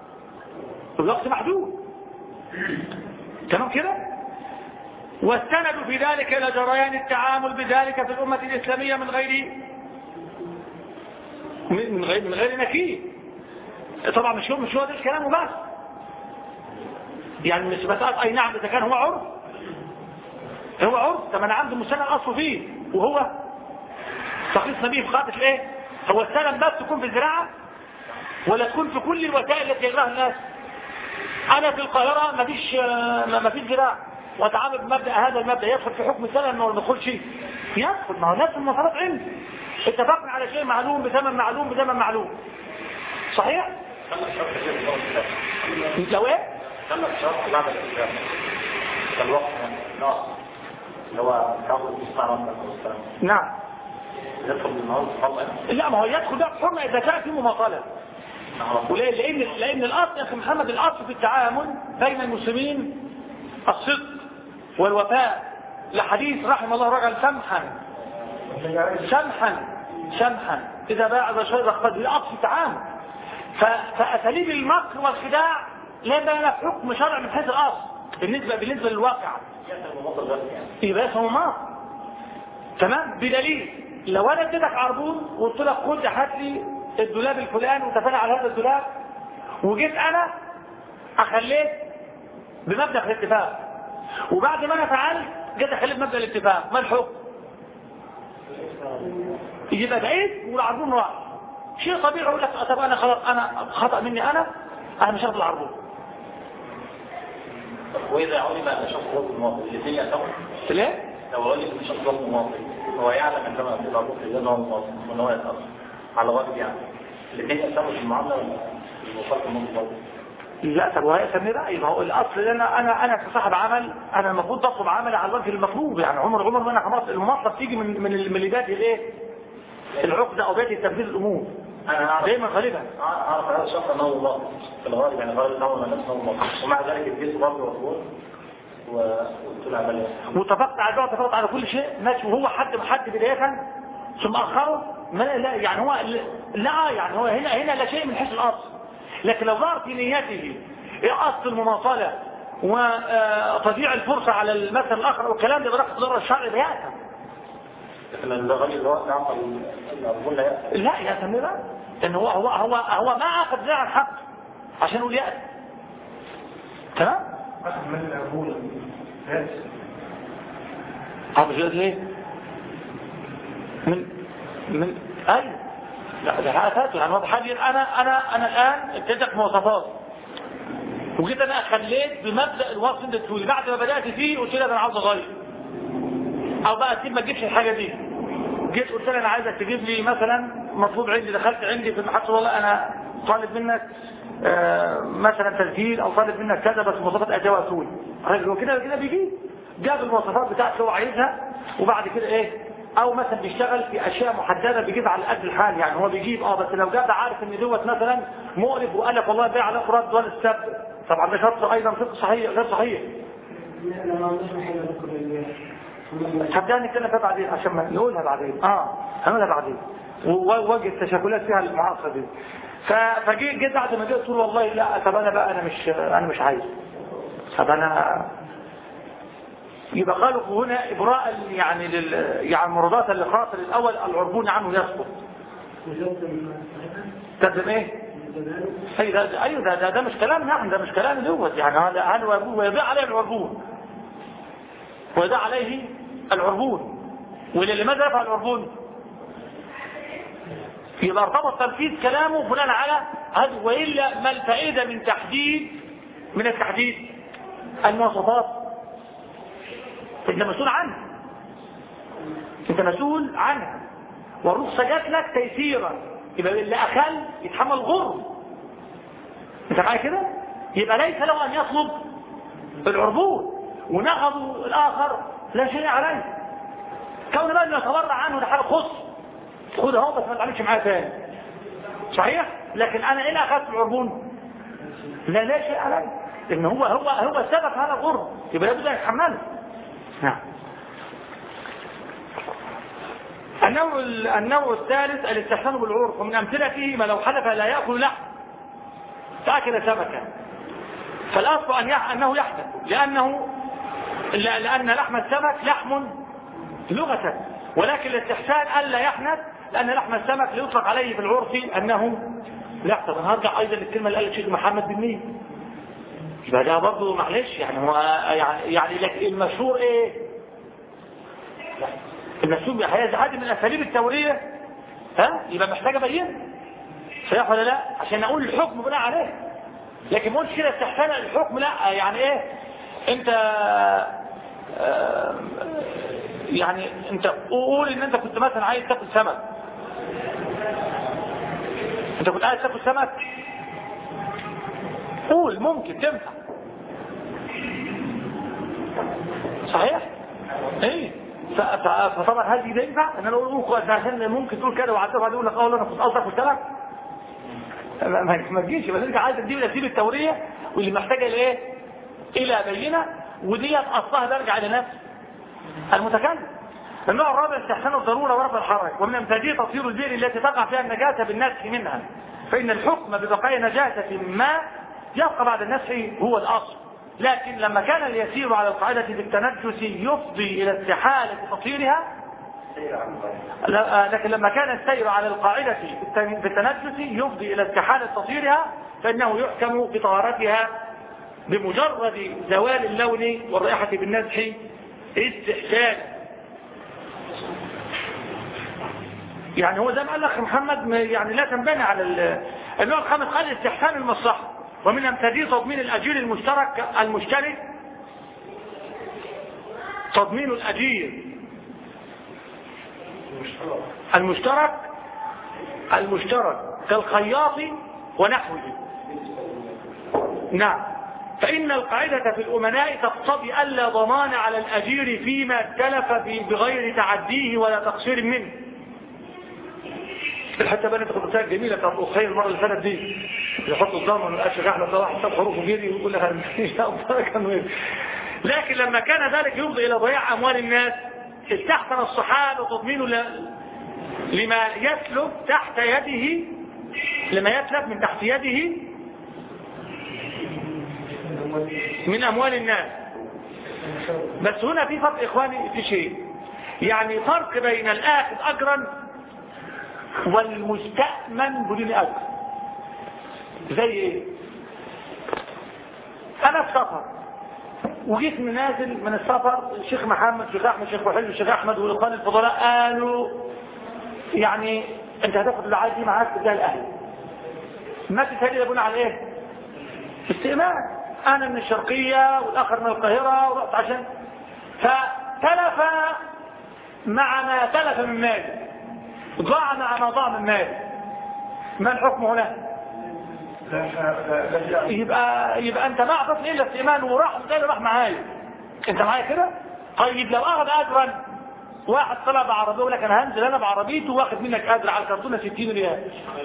محدود. تمام كده؟ واستندوا في ذلك إلى جريان التعامل بذلك في الأمة الإسلامية من غير نكير. طبعا مش هو ده الكلام وبس، يعني مش مسألة أي نعم إذا كان هو عرف طب أنا عندي مسند أصله فيه وهو تخصيص نبيه في خاطر ايه؟ هو السلم بس تكون في الزراعة ولا تكون في كل الوسائل التي يجراها الناس؟ أنا في القاهرة ما فيش زراعة وأتعامل بمبدأ هذا المبدأ يدخل في حكم السلم ما يدخلش يدخل. ما هو نفس المصارات عندي اتفقنا على شيء معلوم بثمن معلوم صحيح؟ لو ايه؟ نعم. لا ما هو يدخل ده حرمة إذا كان في مماطلة. لأن الأصل يا أخي محمد، الأصل في التعامل بين المسلمين الصدق والوفاء. لحديث رحم الله رجل سمحا إذا باع ذا شيء قد الأصل التعامل. فأساليب المكر والخداع لا بين حكم شرع من حيث الأصل بالنسبة للواقع يبقى اسمه ماطل. تمام؟ بدليل لو انا اديتك عربون وقلت لك خد هات لي الدولاب الفلاني واتفقنا على هذا الدولاب، وجيت انا اخليت بمبدأ الاتفاق، وبعد ما انا فعلت جيت اخليت بمبدأ الاتفاق، ما الحكم؟ يبقى بعيد والعربون راح. شيء طبيعي اقول لك طب انا خلاص انا خطأ مني انا مش هاخد العربون. واذا علم ان شخص ضد المواطن الاثنين يعتبر ليه؟ لو علم ان شخص ضد المواطن هو يعلم ان كما في العربون ان هو المواطن وان هو يتأثر على غالب يعني الاثنين يعتبروا في المعامله ولا الموافقه المنضبطه؟ لا طب وهي سمي رأي. ما هو الاصل انا كصاحب عمل انا المفروض اطلب عملي على الوجه المطلوب. يعني عمر ما انا خلاص المواصله بتيجي من اللي بادئ الايه؟ العقده او بادئ تنفيذ الامور. انا دايما غالبا اعرف هذا الشخص انه الله في الغالب، يعني غالب انه من نفسه الله، ومع ذلك الجيش برضه مطلوب وقلت له عمليه واتفقت على اتفقت على كل شيء ماشي، وهو حد بدايه ثم اخره لا يعني هو لا يعني هو هنا لا شيء من حيث الاصل. لكن لو ظهر في نيته اصل المماطله وتضييع الفرصه على المثل الاخر والكلام ده بيرفض ضرر الشرع بياتا. لكن الغالب اللي هو نعمل العربون لا يا سميرة ان هو ما اخذ زي الحق عشان يقول يأتي. تمام؟ اخذ من العربون فاسد. مش ليه؟ من ايوه لا ده حاجه يعني واضح حاليا انا الان ابتدأت مواصفات وجيت انا خليت بمبدا الوصف ده تقول بعد ما بدات فيه قلت لها انا عاوز اغير او بقى اسيب ما تجيبش الحاجه دي. جيت قلت لها انا عايزك تجيب لي مثلا مطلوب عندي، دخلت عندي في المحطه والله انا طالب منك مثلا تسجيل او طالب منك كذا بس مواصفات اداه وصول. الراجل كده بيجي جاب المواصفات بتاعته اللي هو عايزها وبعد كده ايه او مثلا بيشتغل في اشياء محدده بيجيب على قد الحال. يعني هو بيجيب بس لو جاب عارف ان دوت مثلا مقرب وقال لك والله بيع على فرد ولا السبت، طبعا ده شرط ايضا فقه صحيح غير صحيح. صدقني كنا فيها بعدين عشان ما نقولها بعدين هنقولها بعدين ووجه التشكلات فيها المعاصره دي. فجيت بعد ما جيت قلت له والله لا طب انا بقى انا مش عايز. طب انا يبقى قالوا هنا ابراء يعني يعني مرادات اللي خاطر الاول العربون عنه يسقط. تقدم ايه؟ ايوه ده مش كلامنا احنا، ده مش كلام دوت. يعني هذا ويضيع عليه العربون ويضيع عليه العربون. ولماذا يفعل العربون؟ يبقى ارتبط تنفيذ كلامه بناء على هذا. والا ما الفائده من التحديد المواصفات؟ انت مسؤول عنها والرخصه جات لك تيسيرا. يبقى اللي اخل يتحمل غرم. انت معايا كده؟ يبقى ليس له ان يطلب العربون ونقضوا الاخر لا شيء عليه. كون بقى انه يتبرع عنه ده حاجه خص خد اهو بس ما تعملش معاه ثاني. صحيح؟ لكن انا ايه اللي اخذت العربون؟ لا شيء عليه، لأن هو سبب هذا الغرب، يبقى لابد أن يتحمله. نعم. النوع الثالث الاستحسان بالعرف، ومن أمثلته ما لو حلف لا يأكل لحم فأكل سمكا، فالأصل أنه يحدث، لأن لحم السمك لحم لغة، ولكن الاستحسان ألا يحنث، لأن لحم السمك يطلق عليه في العرف أنه لا يحدث. أنا هرجع أيضا للكلمة اللي قالت الشيخ محمد بن مية، يبقى ده برضه معلش يعني هو يعني المشهور إيه؟ المشهور هذه من أساليب التورية، يبقى محتاج أبين صحيح ولا لا عشان أقول الحكم بناء عليه، لكن ما قلتش كده استحسان الحكم لا، يعني إيه أنت يعني أنت قول إن أنت كنت مثلا عايز تاكل سمك، أنت كنت عايز تاكل سمك، قول ممكن تنفع صحيح؟ إيه فطبعا هذه ده ينفع ان انا اقول عشان ممكن تقول كده وعدها بعد يقول لك انا كنت قصدك والسلام ما تجيش، بس انت عايز تجيب اساليب التوريه واللي محتاجه لايه؟ الى بينه، وديت اصلها برجع الى نفس المتكلم. النوع الرابع استحسان الضروره ورفع الحرج، ومن امثالته تطهير البئر التي تقع فيها النجاسه بالنسخ منها، فان الحكم ببقاء نجاسه ما يبقى بعد النسخ هو الاصل، لكن لما كان اليسير على القاعدة بالتنجس يفضي إلى استحالة تطهيرها، لكن لما كان السير على القاعدة بالتنجس يفضي إلى استحالة تطهيرها، فإنه يحكم بطهارتها بمجرد زوال اللون والرائحة بالنزح استحسان. يعني هو زي ما قال لك محمد يعني لا تنبني على النوع الخامس قال استحسان المصلحة، ومن امثالته تضمين الأجير المشترك تضمين الأجير المشترك كالخياط ونحوه. نعم، فإن القاعدة في الأمناء تقتضي ألا ضمان على الأجير فيما اتلف بغير تعديه ولا تقصير منه. الحتى بقى انت خطوتها جميله بتاعت اخي المره اللي فاتت دي يحطوا الضامن والاشياء احنا صراحه حسب حروفه جري ويقول لك لكن لما كان ذلك يفضي الى ضياع اموال الناس استحسن الصحابه تضمينه لما يسلب تحت يده، لما يسلب من تحت يده من اموال الناس. بس هنا في فرق اخواني في شيء، يعني فرق بين الاخذ اجرا والمستأمن بدون أجر. زي ايه؟ انا في سفر وجيت نازل من السفر، الشيخ محمد الشيخ احمد الشيخ وحيد الشيخ احمد والاخوان الفضلاء قالوا يعني انت هتاخد العادي دي معاك تجاه الاهل، ما تتهيألي بناء على ايه؟ استئمان. انا من الشرقيه والاخر من القاهره ورحت عشان فتلف مع ما تلف من مالي، ضاع مع ما ضاع من مالي، ما الحكم هنا؟ يبقى انت ما اعطتني الا استئمان وراح زي اللي راح معايا، انت معايا كده؟ طيب لو اخذ اجرا واحد طلع بعربيه يقول لك انا هنزل انا بعربيته واخد منك اجر على الكرتونه 60 ريال،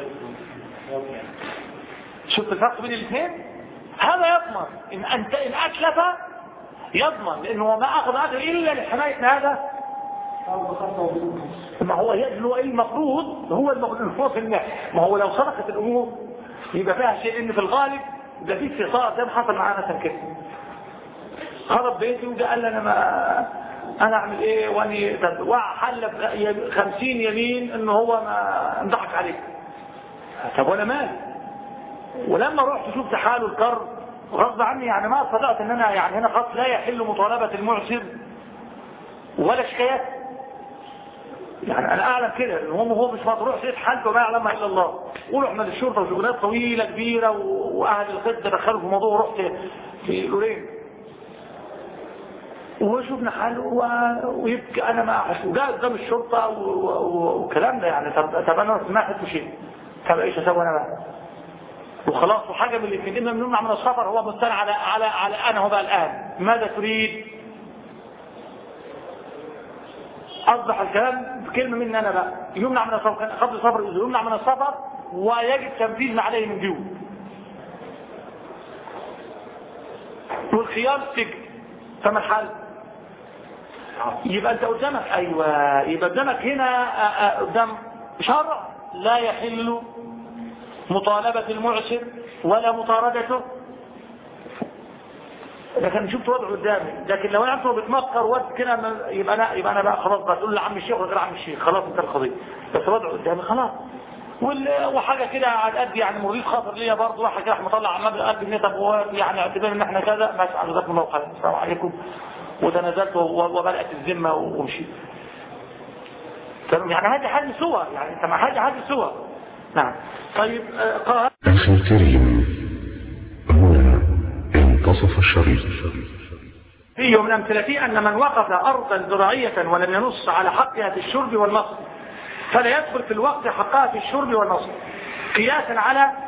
شفت الفرق بين الاثنين؟ هذا يضمن ان اتلف يضمن، لانه ما اخذ اجر الا لحمايه هذا. ما هو يجلو المفروض هو المفروض الناس، ما هو لو صدقت الامور يبقى فيها شيء، ان في الغالب ده في استثار. ده حصل معانا مثلا كده، خرب بيتي وده قال لي انا اعمل ايه واني وحلف 50 يمين انه هو ما انضحك عليك. طب وانا مالي؟ ولما رحت شفت حاله الكر غصب عني، يعني ما استطعت ان انا يعني هنا خط لا يحل مطالبه المعسر ولا شكايات. يعني انا اعلم كده ان هو مش مطروح سيد حالته ما يعلمها الا الله، ورحنا للشرطه وشغلات طويله كبيره واهل الخدمه دخلوا في الموضوع، ورحت في لورين وشفنا حاله ويبكي انا ما اعرف وجاء قدام الشرطه والكلام ده. يعني طب انا ما سمعت شيء، طب ايش اسوي انا بقى؟ وخلاص وحاجه من الاثنين، اما نمنع من السفر هو مستنى على انا هو بقى الان ماذا تريد؟ أصبح الكلام بكلمة مني أنا بقى، يمنع من السفر قبل السفر، يمنع من السفر ويجب تنفيذ ما عليه من ديون. والخيار سجن، فما الحل؟ يبقى انت قدامك ايوه، يبقى قدامك هنا قدام شرع لا يحل مطالبة المعسر ولا مطاردته. لكن شفت وضعه قدامي، لكن لو انا عرفته بتمكر وقت كده يبقى انا بقى خلاص بقى تقول لعم الشيخ وغير عم الشيخ، خلاص انت القضيه، بس وضعه قدامي خلاص. وحاجه كده على قد يعني مريض خاطر ليا برضه، واحد كده مطلع مبلغ قد النسب، يعني اعتبر ان احنا كذا بس على ذات الموقع، السلام عليكم، وتنازلت وبدات الذمه ومشيت. يعني هذه حاجه سوى، يعني انت مع حاجه سوى. نعم. طيب قال أخي الكريم، هنا انتصف الشريط. فيه من أمثلته أن من وقف أرضا زراعية ولم ينص على حقها في الشرب والنصر فلا يدخل في الوقت حقها في الشرب والنصر، قياسا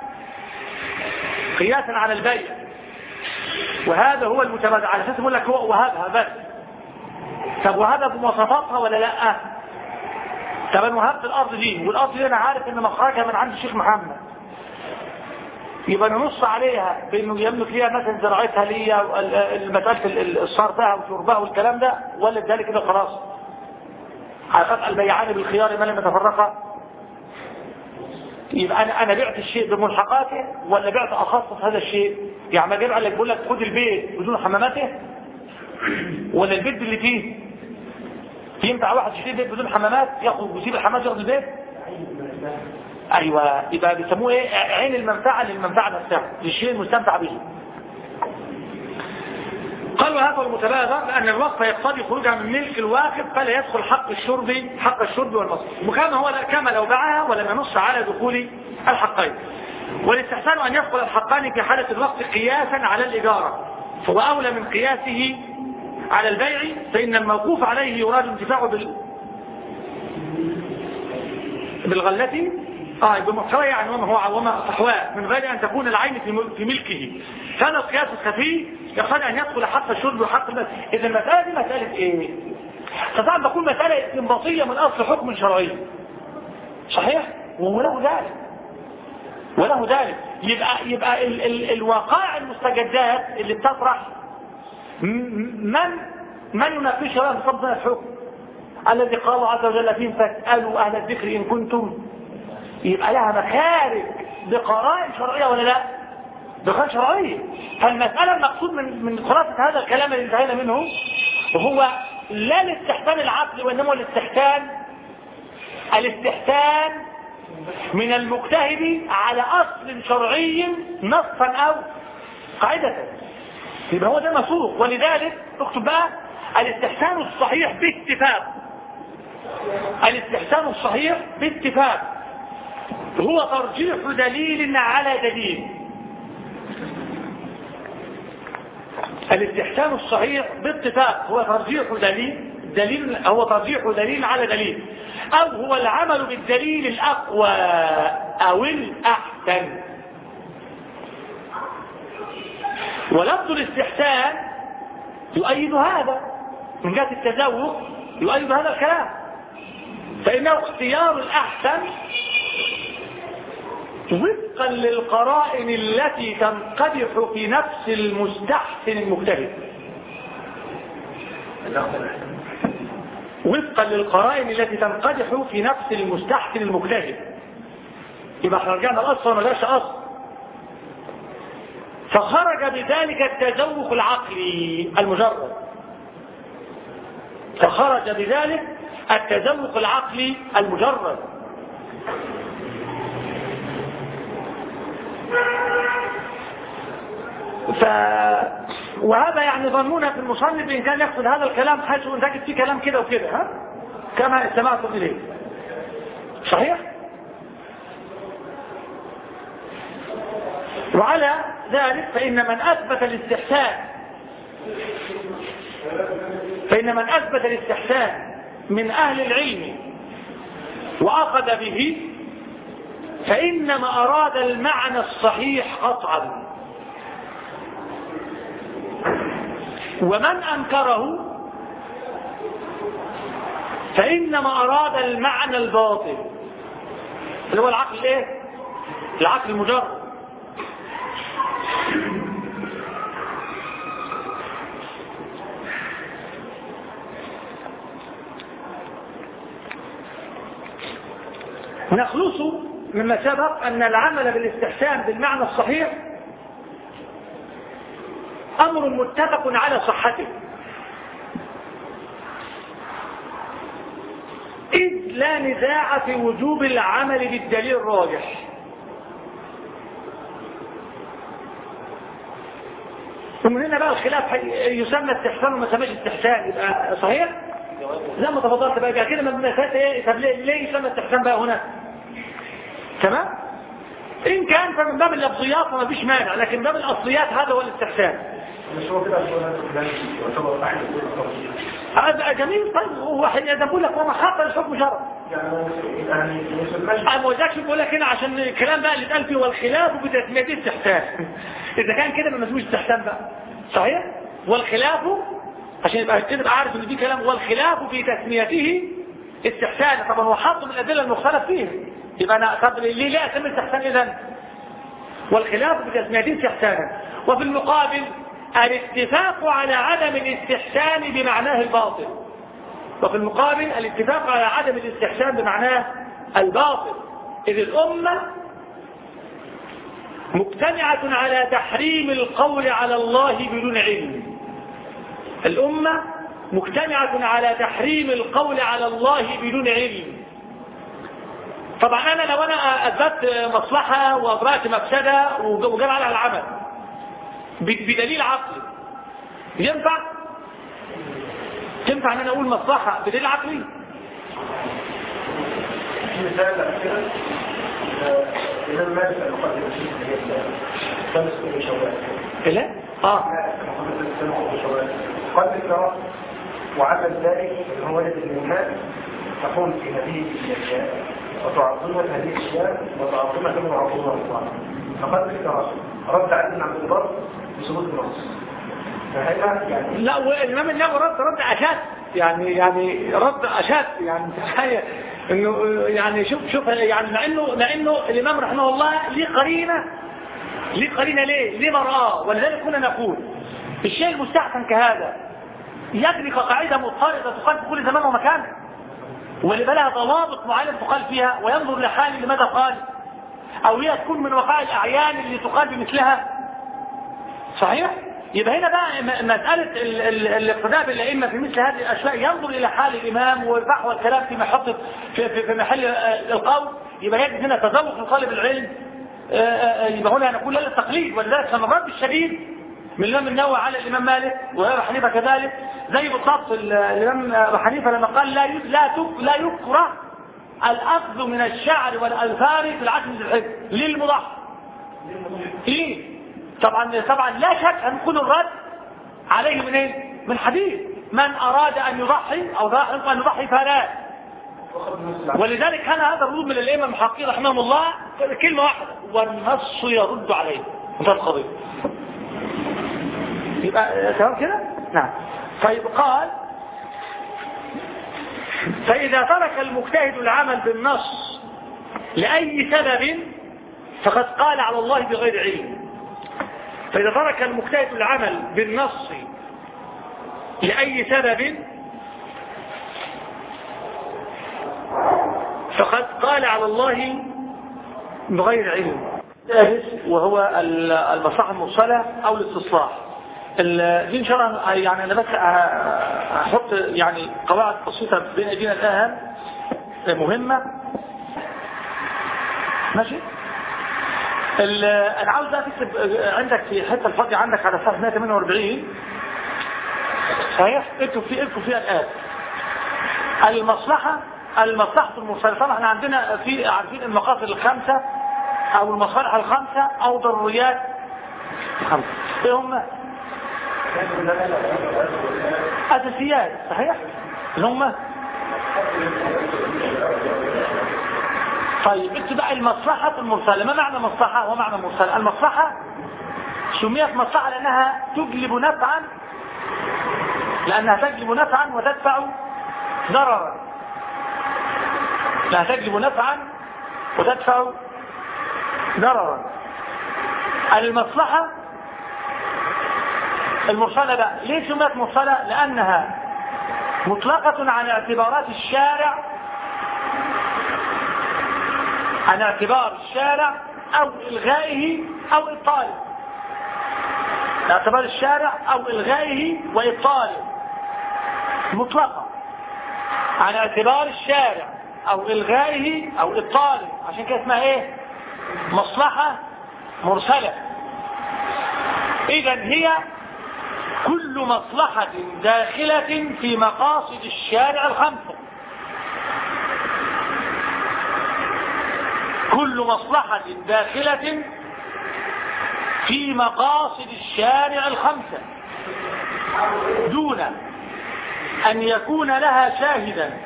على البيع. وهذا هو المتبادل، على أساس يقول لك هو وهبها بس. طب وهبها بمواصفاتها ولا لا؟ طب انا وهبت الارض دي، والارض دي انا عارف ان مخرجها من عند الشيخ محمد، يبقى ننص عليها بانه يملك ليها مثلا زراعتها ليا، مساله صرفها وشربها والكلام ده، ولا ذلك كده خلاص هيبقى البيعان بالخيار ما لم يتفرقا؟ يبقى انا بعت الشيء بملحقاته ولا بعت اخصص هذا الشيء؟ يعني ما جاي قال لك بقول لك خد البيت بدون حماماته، ولا البيت اللي فيه ينفع واحد يشتري بيت بدون حمامات ياخذ ويسيب الحمامات ياخذ البيت؟ ايوه، يبقى بيسموه ايه؟ عين المنفعه للمنفعه نفسها، للشيء المستمتع به. قالوا هذا المتبادر لان الوقف يقتضي خروجها من ملك الواقف، فلا يدخل حق الشرب والمصرف، كما لو باعها ولم ينص على دخول الحقين. والاستحسان ان يدخل الحقان في حاله الوقف قياسا على الاجاره، فهو اولى من قياسه على البيع، فإن الموقوف عليه يراد انتفاعه بالغلة بمحتوى، يعني وما صحواه من غير أن تكون العين في ملكه. كان القياس الخفي يقتضي أن يدخل حق الشرب وحق البيع. إذا المسألة دي مسألة إيه؟ طبعا تكون مسألة استنباطية من أصل حكم شرعي صحيح؟ وله ذلك يبقى الوقائع المستجدات اللي بتطرح من يناقشها بصدد الحكم الذي قال عز وجل فيه فاسألوا أهل الذكر إن كنتم، يبقى لها مخارج بقرائن شرعية ولا لا؟ بقرائن شرعية. فالمسألة المقصود من خلاصة هذا الكلام اللي انتهينا منه هو لا الاستحسان العقلي، وإنما الاستحسان من المجتهد على أصل شرعي نصا أو قاعدة، يبقى هو ده مسوق. ولذلك اكتب بقى الاستحسان الصحيح باتفاق هو ترجيح دليل على دليل. الاستحسان الصحيح باتفاق هو ترجيح دليل على دليل، او هو العمل بالدليل الاقوى او الاحسن. ولفظ الاستحسان يؤيد هذا من جهة التذوق، يؤيد هذا الكلام، فإنه اختيار الأحسن وفقا للقرائن التي تنقدح في نفس المستحسن المجتهد. وفقا للقرائن التي تنقدح في نفس المستحسن المجتهد. يبقى احنا رجعنا الأصل وما جاش أصل. فخرج بذلك التذوق العقلي المجرد، وهذا يعني ظنونا في المصنف إن كان يقصد هذا الكلام حيث انتجد فيه كلام كده وكده، كما استمعتم إليه صحيح؟ وعلى ذلك فإن من أثبت الاستحسان من أهل العلم وأخذ به فإنما أراد المعنى الصحيح قطعا، ومن أنكره فإنما أراد المعنى الباطل اللي هو العقل ايه؟ العقل المجرد. نخلص مما سبق أن العمل بالاستحسان بالمعنى الصحيح أمر متفق على صحته، إذ لا نزاع في وجوب العمل بالدليل الراجح. ومن هنا بقى الخلاف يسمى استحسان وما يسمىش استحسان، يبقى صحيح زي ما تفضلت بقى كده ما بنسات ايه. طب ليه يسمى استحسان بقى هنا؟ تمام. ان كان فمن باب اللفظيات فما فيش مانع، لكن باب الاصليات هذا هو الاستحسان. مش هو كده يعتبر احد هذا جميل. طيب هو اذا بقول لك وما خاطر الحكم شرع يعني انا ما وجدتش بقول لك هنا عشان الكلام بقى اللي اتقال فيه والخلاف بتسميته استحسان. اذا كان كده ما اسموش استحسان بقى، صحيح؟ والخلاف عشان يبقى تبقى عارف ان في كلام والخلاف في تسميته استحسان. طبعا هو حط من الادله المختلف فيه، يبقى انا طب ليه اسمي استحسان اذا؟ والخلاف في تسميته استحسانا. وفي المقابل الاتفاق على عدم الاستحسان بمعناه الباطل. وفي المقابل الاتفاق على عدم الاستحسان بمعناه الباطل، إذ الأمة مجتمعة على تحريم القول على الله بدون علم. الأمة مجتمعة على تحريم القول على الله بدون علم. طبعا أنا لو أنا أثبت مصلحة وأبرأت مفسدة وجاب على العمل بدليل عقلي ينفع ان انا اقول مصلحه بدليل عقلي؟ مثال كده الامام مالك المقدم خمس كل شوال لا قال الكرام وعمل ذلك ان هو ولد الناس تكون في هذه الاشياء وتعظمها هذه الاشياء وتعظمها كما يعظمها الله. فقد الكرام رد علينا عن الضرب بثبوت النص. يعني لا والامام النووي رد اشد، يعني رد اشد، يعني تخيل انه يعني شوف يعني مع انه الامام رحمه الله ليه قرينه ليه مرآة. ولذلك كنا نقول الشيء المستحسن كهذا يجري كقاعده مضطرده تقال في كل زمان ومكان، واللي لها ضوابط معينه تقال فيها، وينظر لحال لماذا قال، او هي تكون من وقائع الاعيان اللي تقال بمثلها. صحيح؟ يبقى هنا بقى مسألة الاقتداء بالأئمة في مثل هذه الأشياء ينظر إلى حال الإمام وفحوى الكلام فيما يحط في محل القول. يبقى يجب هنا تذوق لطالب العلم. يبقى هنا نقول لا للتقليد. ولذلك كان الرد الشديد من الإمام النووي على الإمام مالك وأبي حنيفة كذلك، زي بالضبط الإمام أبي حنيفة لما قال لا يكره الأخذ من الشعر والأظفار في العشر ذي الحجة للمضحى. ليه؟ طبعا لا شك أن يكون الرد عليه من ايه؟ من حديث من أراد أن يضحي أو أن يضحي فلا. ولذلك كان هذا الرد من الأئمة المحققين رحمهم الله كلمة واحدة: والنص يرد عليه. انتهى القضية. يبقى تمام كده؟ نعم. طيب قال: فإذا ترك المجتهد العمل بالنص لأي سبب فقد قال على الله بغير علم. فإذا ترك المجتهد العمل بالنص لأي سبب فقد قال على الله بغير علم. وهو المصلحة المرسلة أو الاستصلاح. دي إن شاء الله يعني أنا بس أحط يعني قواعد بسيطة بين أيدينا الآن مهمة. ماشي؟ أنا عاوز تكتب عندك في حتة الفاضية عندك على صفحة 148 صحيح؟ اكتب فيها الآن المصلحة المرسلة. طبعا احنا عندنا عارفين المقاصد الخمسة أو المصالح الخمسة أو ضروريات خمسة. ايه هم؟ أساسيات. صحيح؟ هم طيب اكتب بقى المصلحة المرسلة. ما معنى مصلحة ومعنى مرسلة؟ المصلحة سميت مصلحة لأنها تجلب نفعا وتدفع ضررا. لأنها تجلب نفعا وتدفع ضررا. المصلحة المرسلة بقى ليه سميت مرسلة؟ لأنها مطلقة عن اعتبارات الشارع عن اعتبار الشارع أو إلغائه أو إبطاله. اعتبار الشارع أو إلغائه وإبطاله مطلقا، عن اعتبار الشارع أو إلغائه أو إبطاله، عشان كده اسمها إيه؟ مصلحة مرسلة. إذن هي كل مصلحة داخلة في مقاصد الشارع الخمسة، كل مصلحة داخلة في مقاصد الشارع الخمسة دون أن يكون لها شاهدا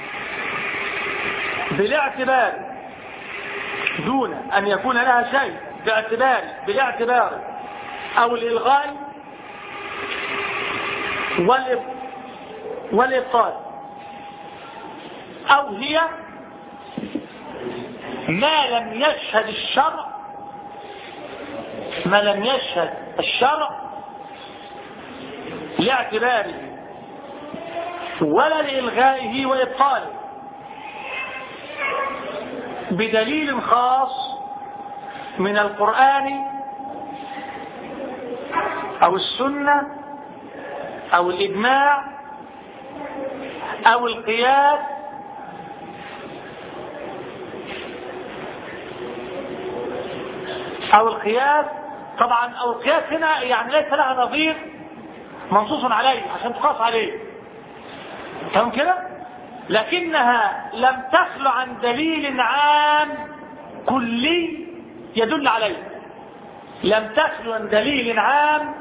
بالاعتبار، دون أن يكون لها شاهد بالاعتبار أو الإلغاء والإبطال، أو هي ما لم يشهد الشرع لاعتباره ولا لإلغائه وإبطاله بدليل خاص من القرآن أو السنة أو الإجماع أو القياس طبعا. أو القياس هنا يعني ليس لها نظير منصوص عليه عشان تقاس عليه، تمام كده؟ لكنها لم تخل عن دليل عام كلي يدل عليه، لم تخل عن دليل عام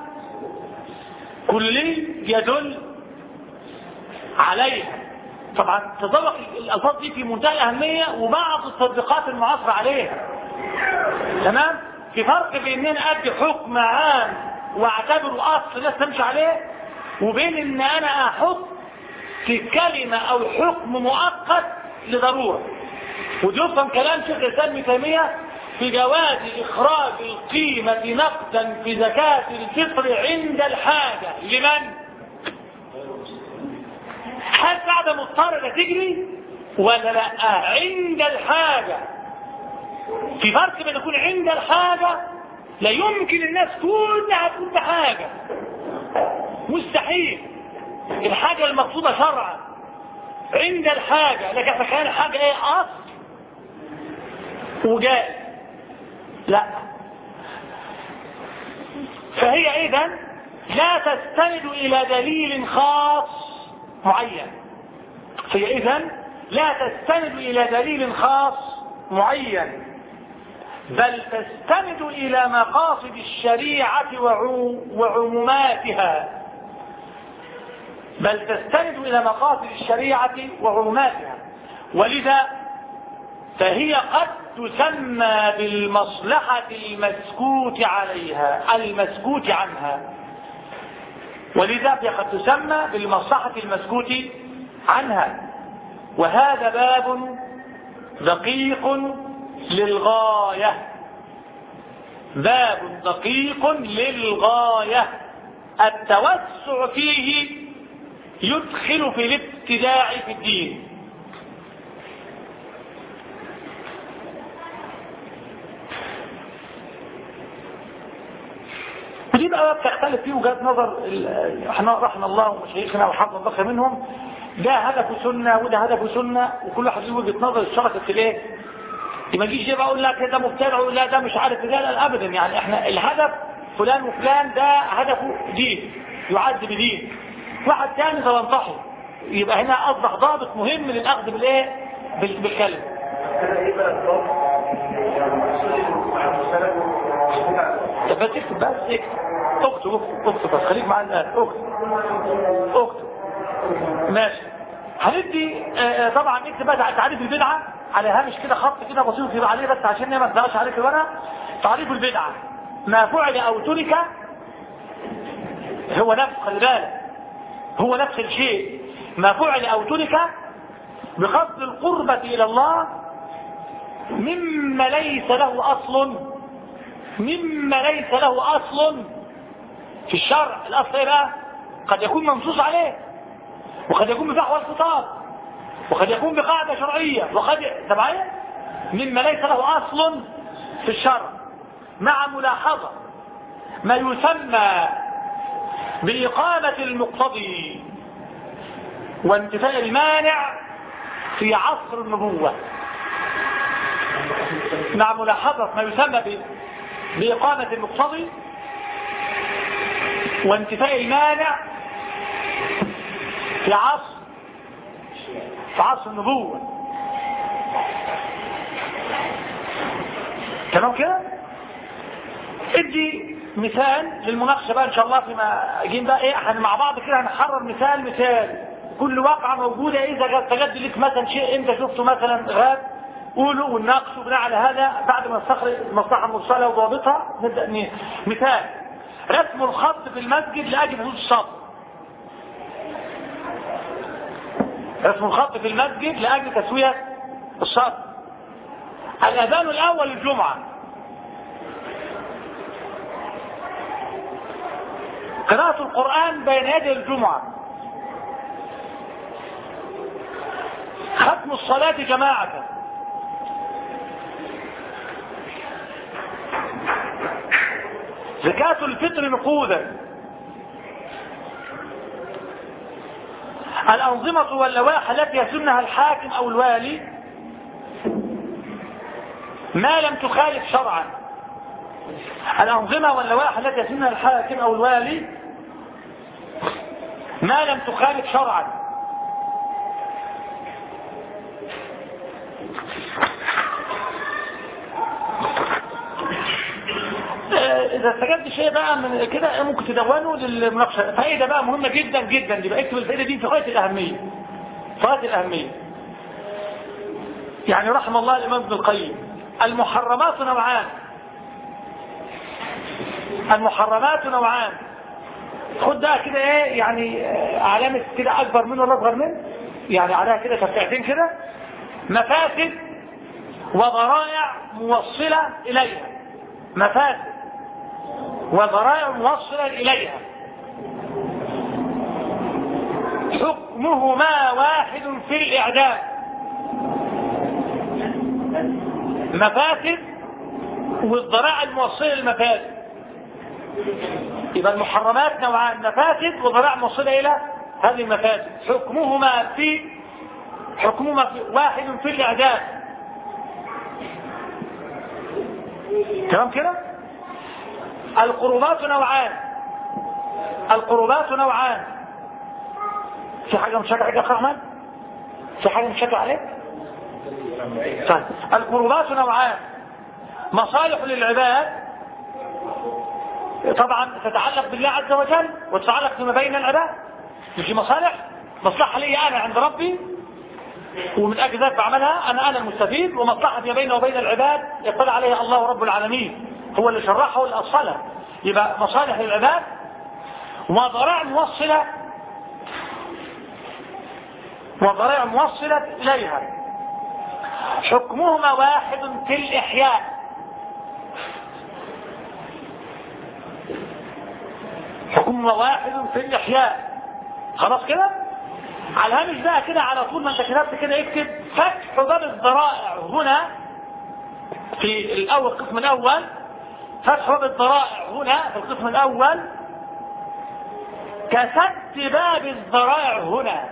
كلي يدل عليها. طبعا تطرق الألفاظ دي في منتهى الأهمية وبعض التطبيقات المعاصرة عليها، تمام؟ في فرق بين ان ادي حكم عام واعتبره اصل الناس تمشي عليه، وبين ان انا احط في كلمة او حكم مؤقت لضرورة. وتفهم كلام شيخ الاسلام ابن تيمية في جواز اخراج القيمة نقدا في زكاة الفطر عند الحاجة لمن؟ هل بعد مضطر تجري ولا لا؟ عند الحاجة. في فرق بين يكون عند الحاجة لا يمكن الناس كلها تكون بحاجة، مستحيل. الحاجة المقصودة شرعا عند الحاجة، لكن فكان الحاجة ايه؟ اصل وجائز، لا. فهي اذن لا تستند الى دليل خاص معين، فهي اذن لا تستند الى دليل خاص معين، بل تستند إلى مقاصد الشريعة وعموماتها، ولذا فهي قد تسمى بالمصلحة المسكوت عنها، ولذا فهي قد تسمى بالمصلحة المسكوت عنها. وهذا باب دقيق للغاية، باب دقيق للغاية، التوسع فيه يدخل في الابتداع في الدين. ودي بقى بتختلف فيه وجهات نظر احنا رحمنا الله ومشايخنا وحفظنا الله منهم، ده هدفه سنة وده هدفه سنة، وكل واحد له وجهة نظر الشركة في الايه؟ ما يجيش يبقى اقول لك ده مبتدع ويقول لا ده مش عارف ده، لا ابدا. يعني احنا الهدف فلان وفلان ده هدفه دين يعد بدين، واحد ثاني تنصحه، يبقى هنا اصبح ضابط مهم للاخذ بالايه؟ بالكلمه. طب بس اكتب، بس اكتب بس خليك معايا الان، اكتب ماشي. هندي طبعا نكتب بقى تعريف البدعه على هامش كده، خط كده بسيط يبقى عليه بس عشان ما تضيعش عليك الورقه. تعريف البدعه: ما فعل او ترك هو نفس، خلي بالك، هو نفس الشيء، ما فعل او ترك بقصد القربة الى الله مما ليس له اصل في الشرع. الاصل ايه بقى؟ قد يكون منصوص عليه، وقد يكون بفحوى الخطاب، وقد يكون بقاعدة شرعية، وقد تبعين مما ليس له أصل في الشرع، مع ملاحظة ما يسمى بإقامة المقتضي وانتفاء المانع في عصر النبوة، مع ملاحظة ما يسمى بإقامة المقتضي وانتفاء المانع في عصر النبوة. تمام كده؟ ادي مثال للمناقشة بقى ان شاء الله فيما جين بقى ايه، احنا مع بعض كده هنحرر مثال كل واقعة موجودة. اذا تجد لك مثلا شيء انت شفته مثلا غاب قولوا ونناقشوا بناء على هذا بعد ما نستخرج المصلحة المرسلة وضابطها. نبدأ مثال: رسم الخط في المسجد لأجل حدود الصف. رسم الخط في المسجد لأجل تسوية الصف. الأذان الأول للجمعة. قراءة القرآن بين يدي الجمعة. ختم الصلاة جماعة. زكاة الفطر نقودا. الأنظمة واللوائح التي يسنها الحاكم أو الوالي ما لم تخالف شرعا. الأنظمة واللوائح التي يسنها الحاكم أو الوالي ما لم تخالف شرعا. إذا استجدت شيء بقى من كده ممكن تدونه للمناقشة. فائدة بقى مهمة جدا جدا دي بقى، اكتب الفائدة دي في غاية الأهمية، في غاية الأهمية. يعني رحم الله الإمام ابن القيم. المحرمات نوعان. المحرمات نوعان. خد ده كده ايه يعني علامة كده أكبر منه ولا أصغر منه، يعني عليها كده تفتعتين كده: مفاسد وضرائع موصلة إليها. مفاسد وضرائع موصلة إليها. حكمهما واحد في الإعدام. مفاسد والضرائع الموصلة للمفاسد. يبقى المحرمات نوعان: مفاسد وضرائع موصلة إلى هذه المفاسد. حكمهما واحد في الإعدام. تمام كده؟ القربات نوعان. القربات نوعان. في حاجة مشكلة عليك يا أخي أحمد؟ في حاجة مشكلة عليك؟ طيب. القربات نوعان: مصالح للعباد طبعا تتعلق بالله عز وجل وتتعلق فيما بين العباد. مش مصلحة لي أنا عند ربي ومن أجل ذلك بعملها أنا المستفيد، ومصلحة فيما بينه وبين العباد يطلع عليها الله رب العالمين، هو اللي شرحه واللي أصلها. يبقى مصالح للعباد وضرائع موصلة إليها. حكمهما واحد في الإحياء. حكمهما واحد في الإحياء. خلاص كده؟ على الهامش بقى كده على طول ما انت كتبت كده اكتب: فتح باب الضرائع هنا في الأول القسم الأول. فتح باب الضرائع هنا في القسم الأول كسد باب الضرائع هنا.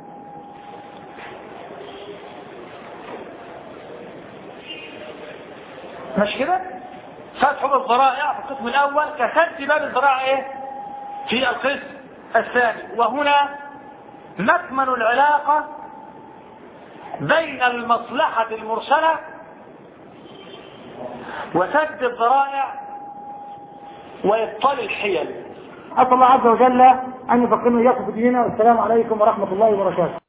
مش كده؟ فتح باب الضرائع في القسم الأول كسد باب الضرائع ايه في القسم الثاني. وهنا نكمن العلاقة بين المصلحة المرسلة وسد الذرائع وإبطال الحيل. أسأل الله عز وجل أن يفقهنا إياكم في ديننا. والسلام عليكم ورحمة الله وبركاته.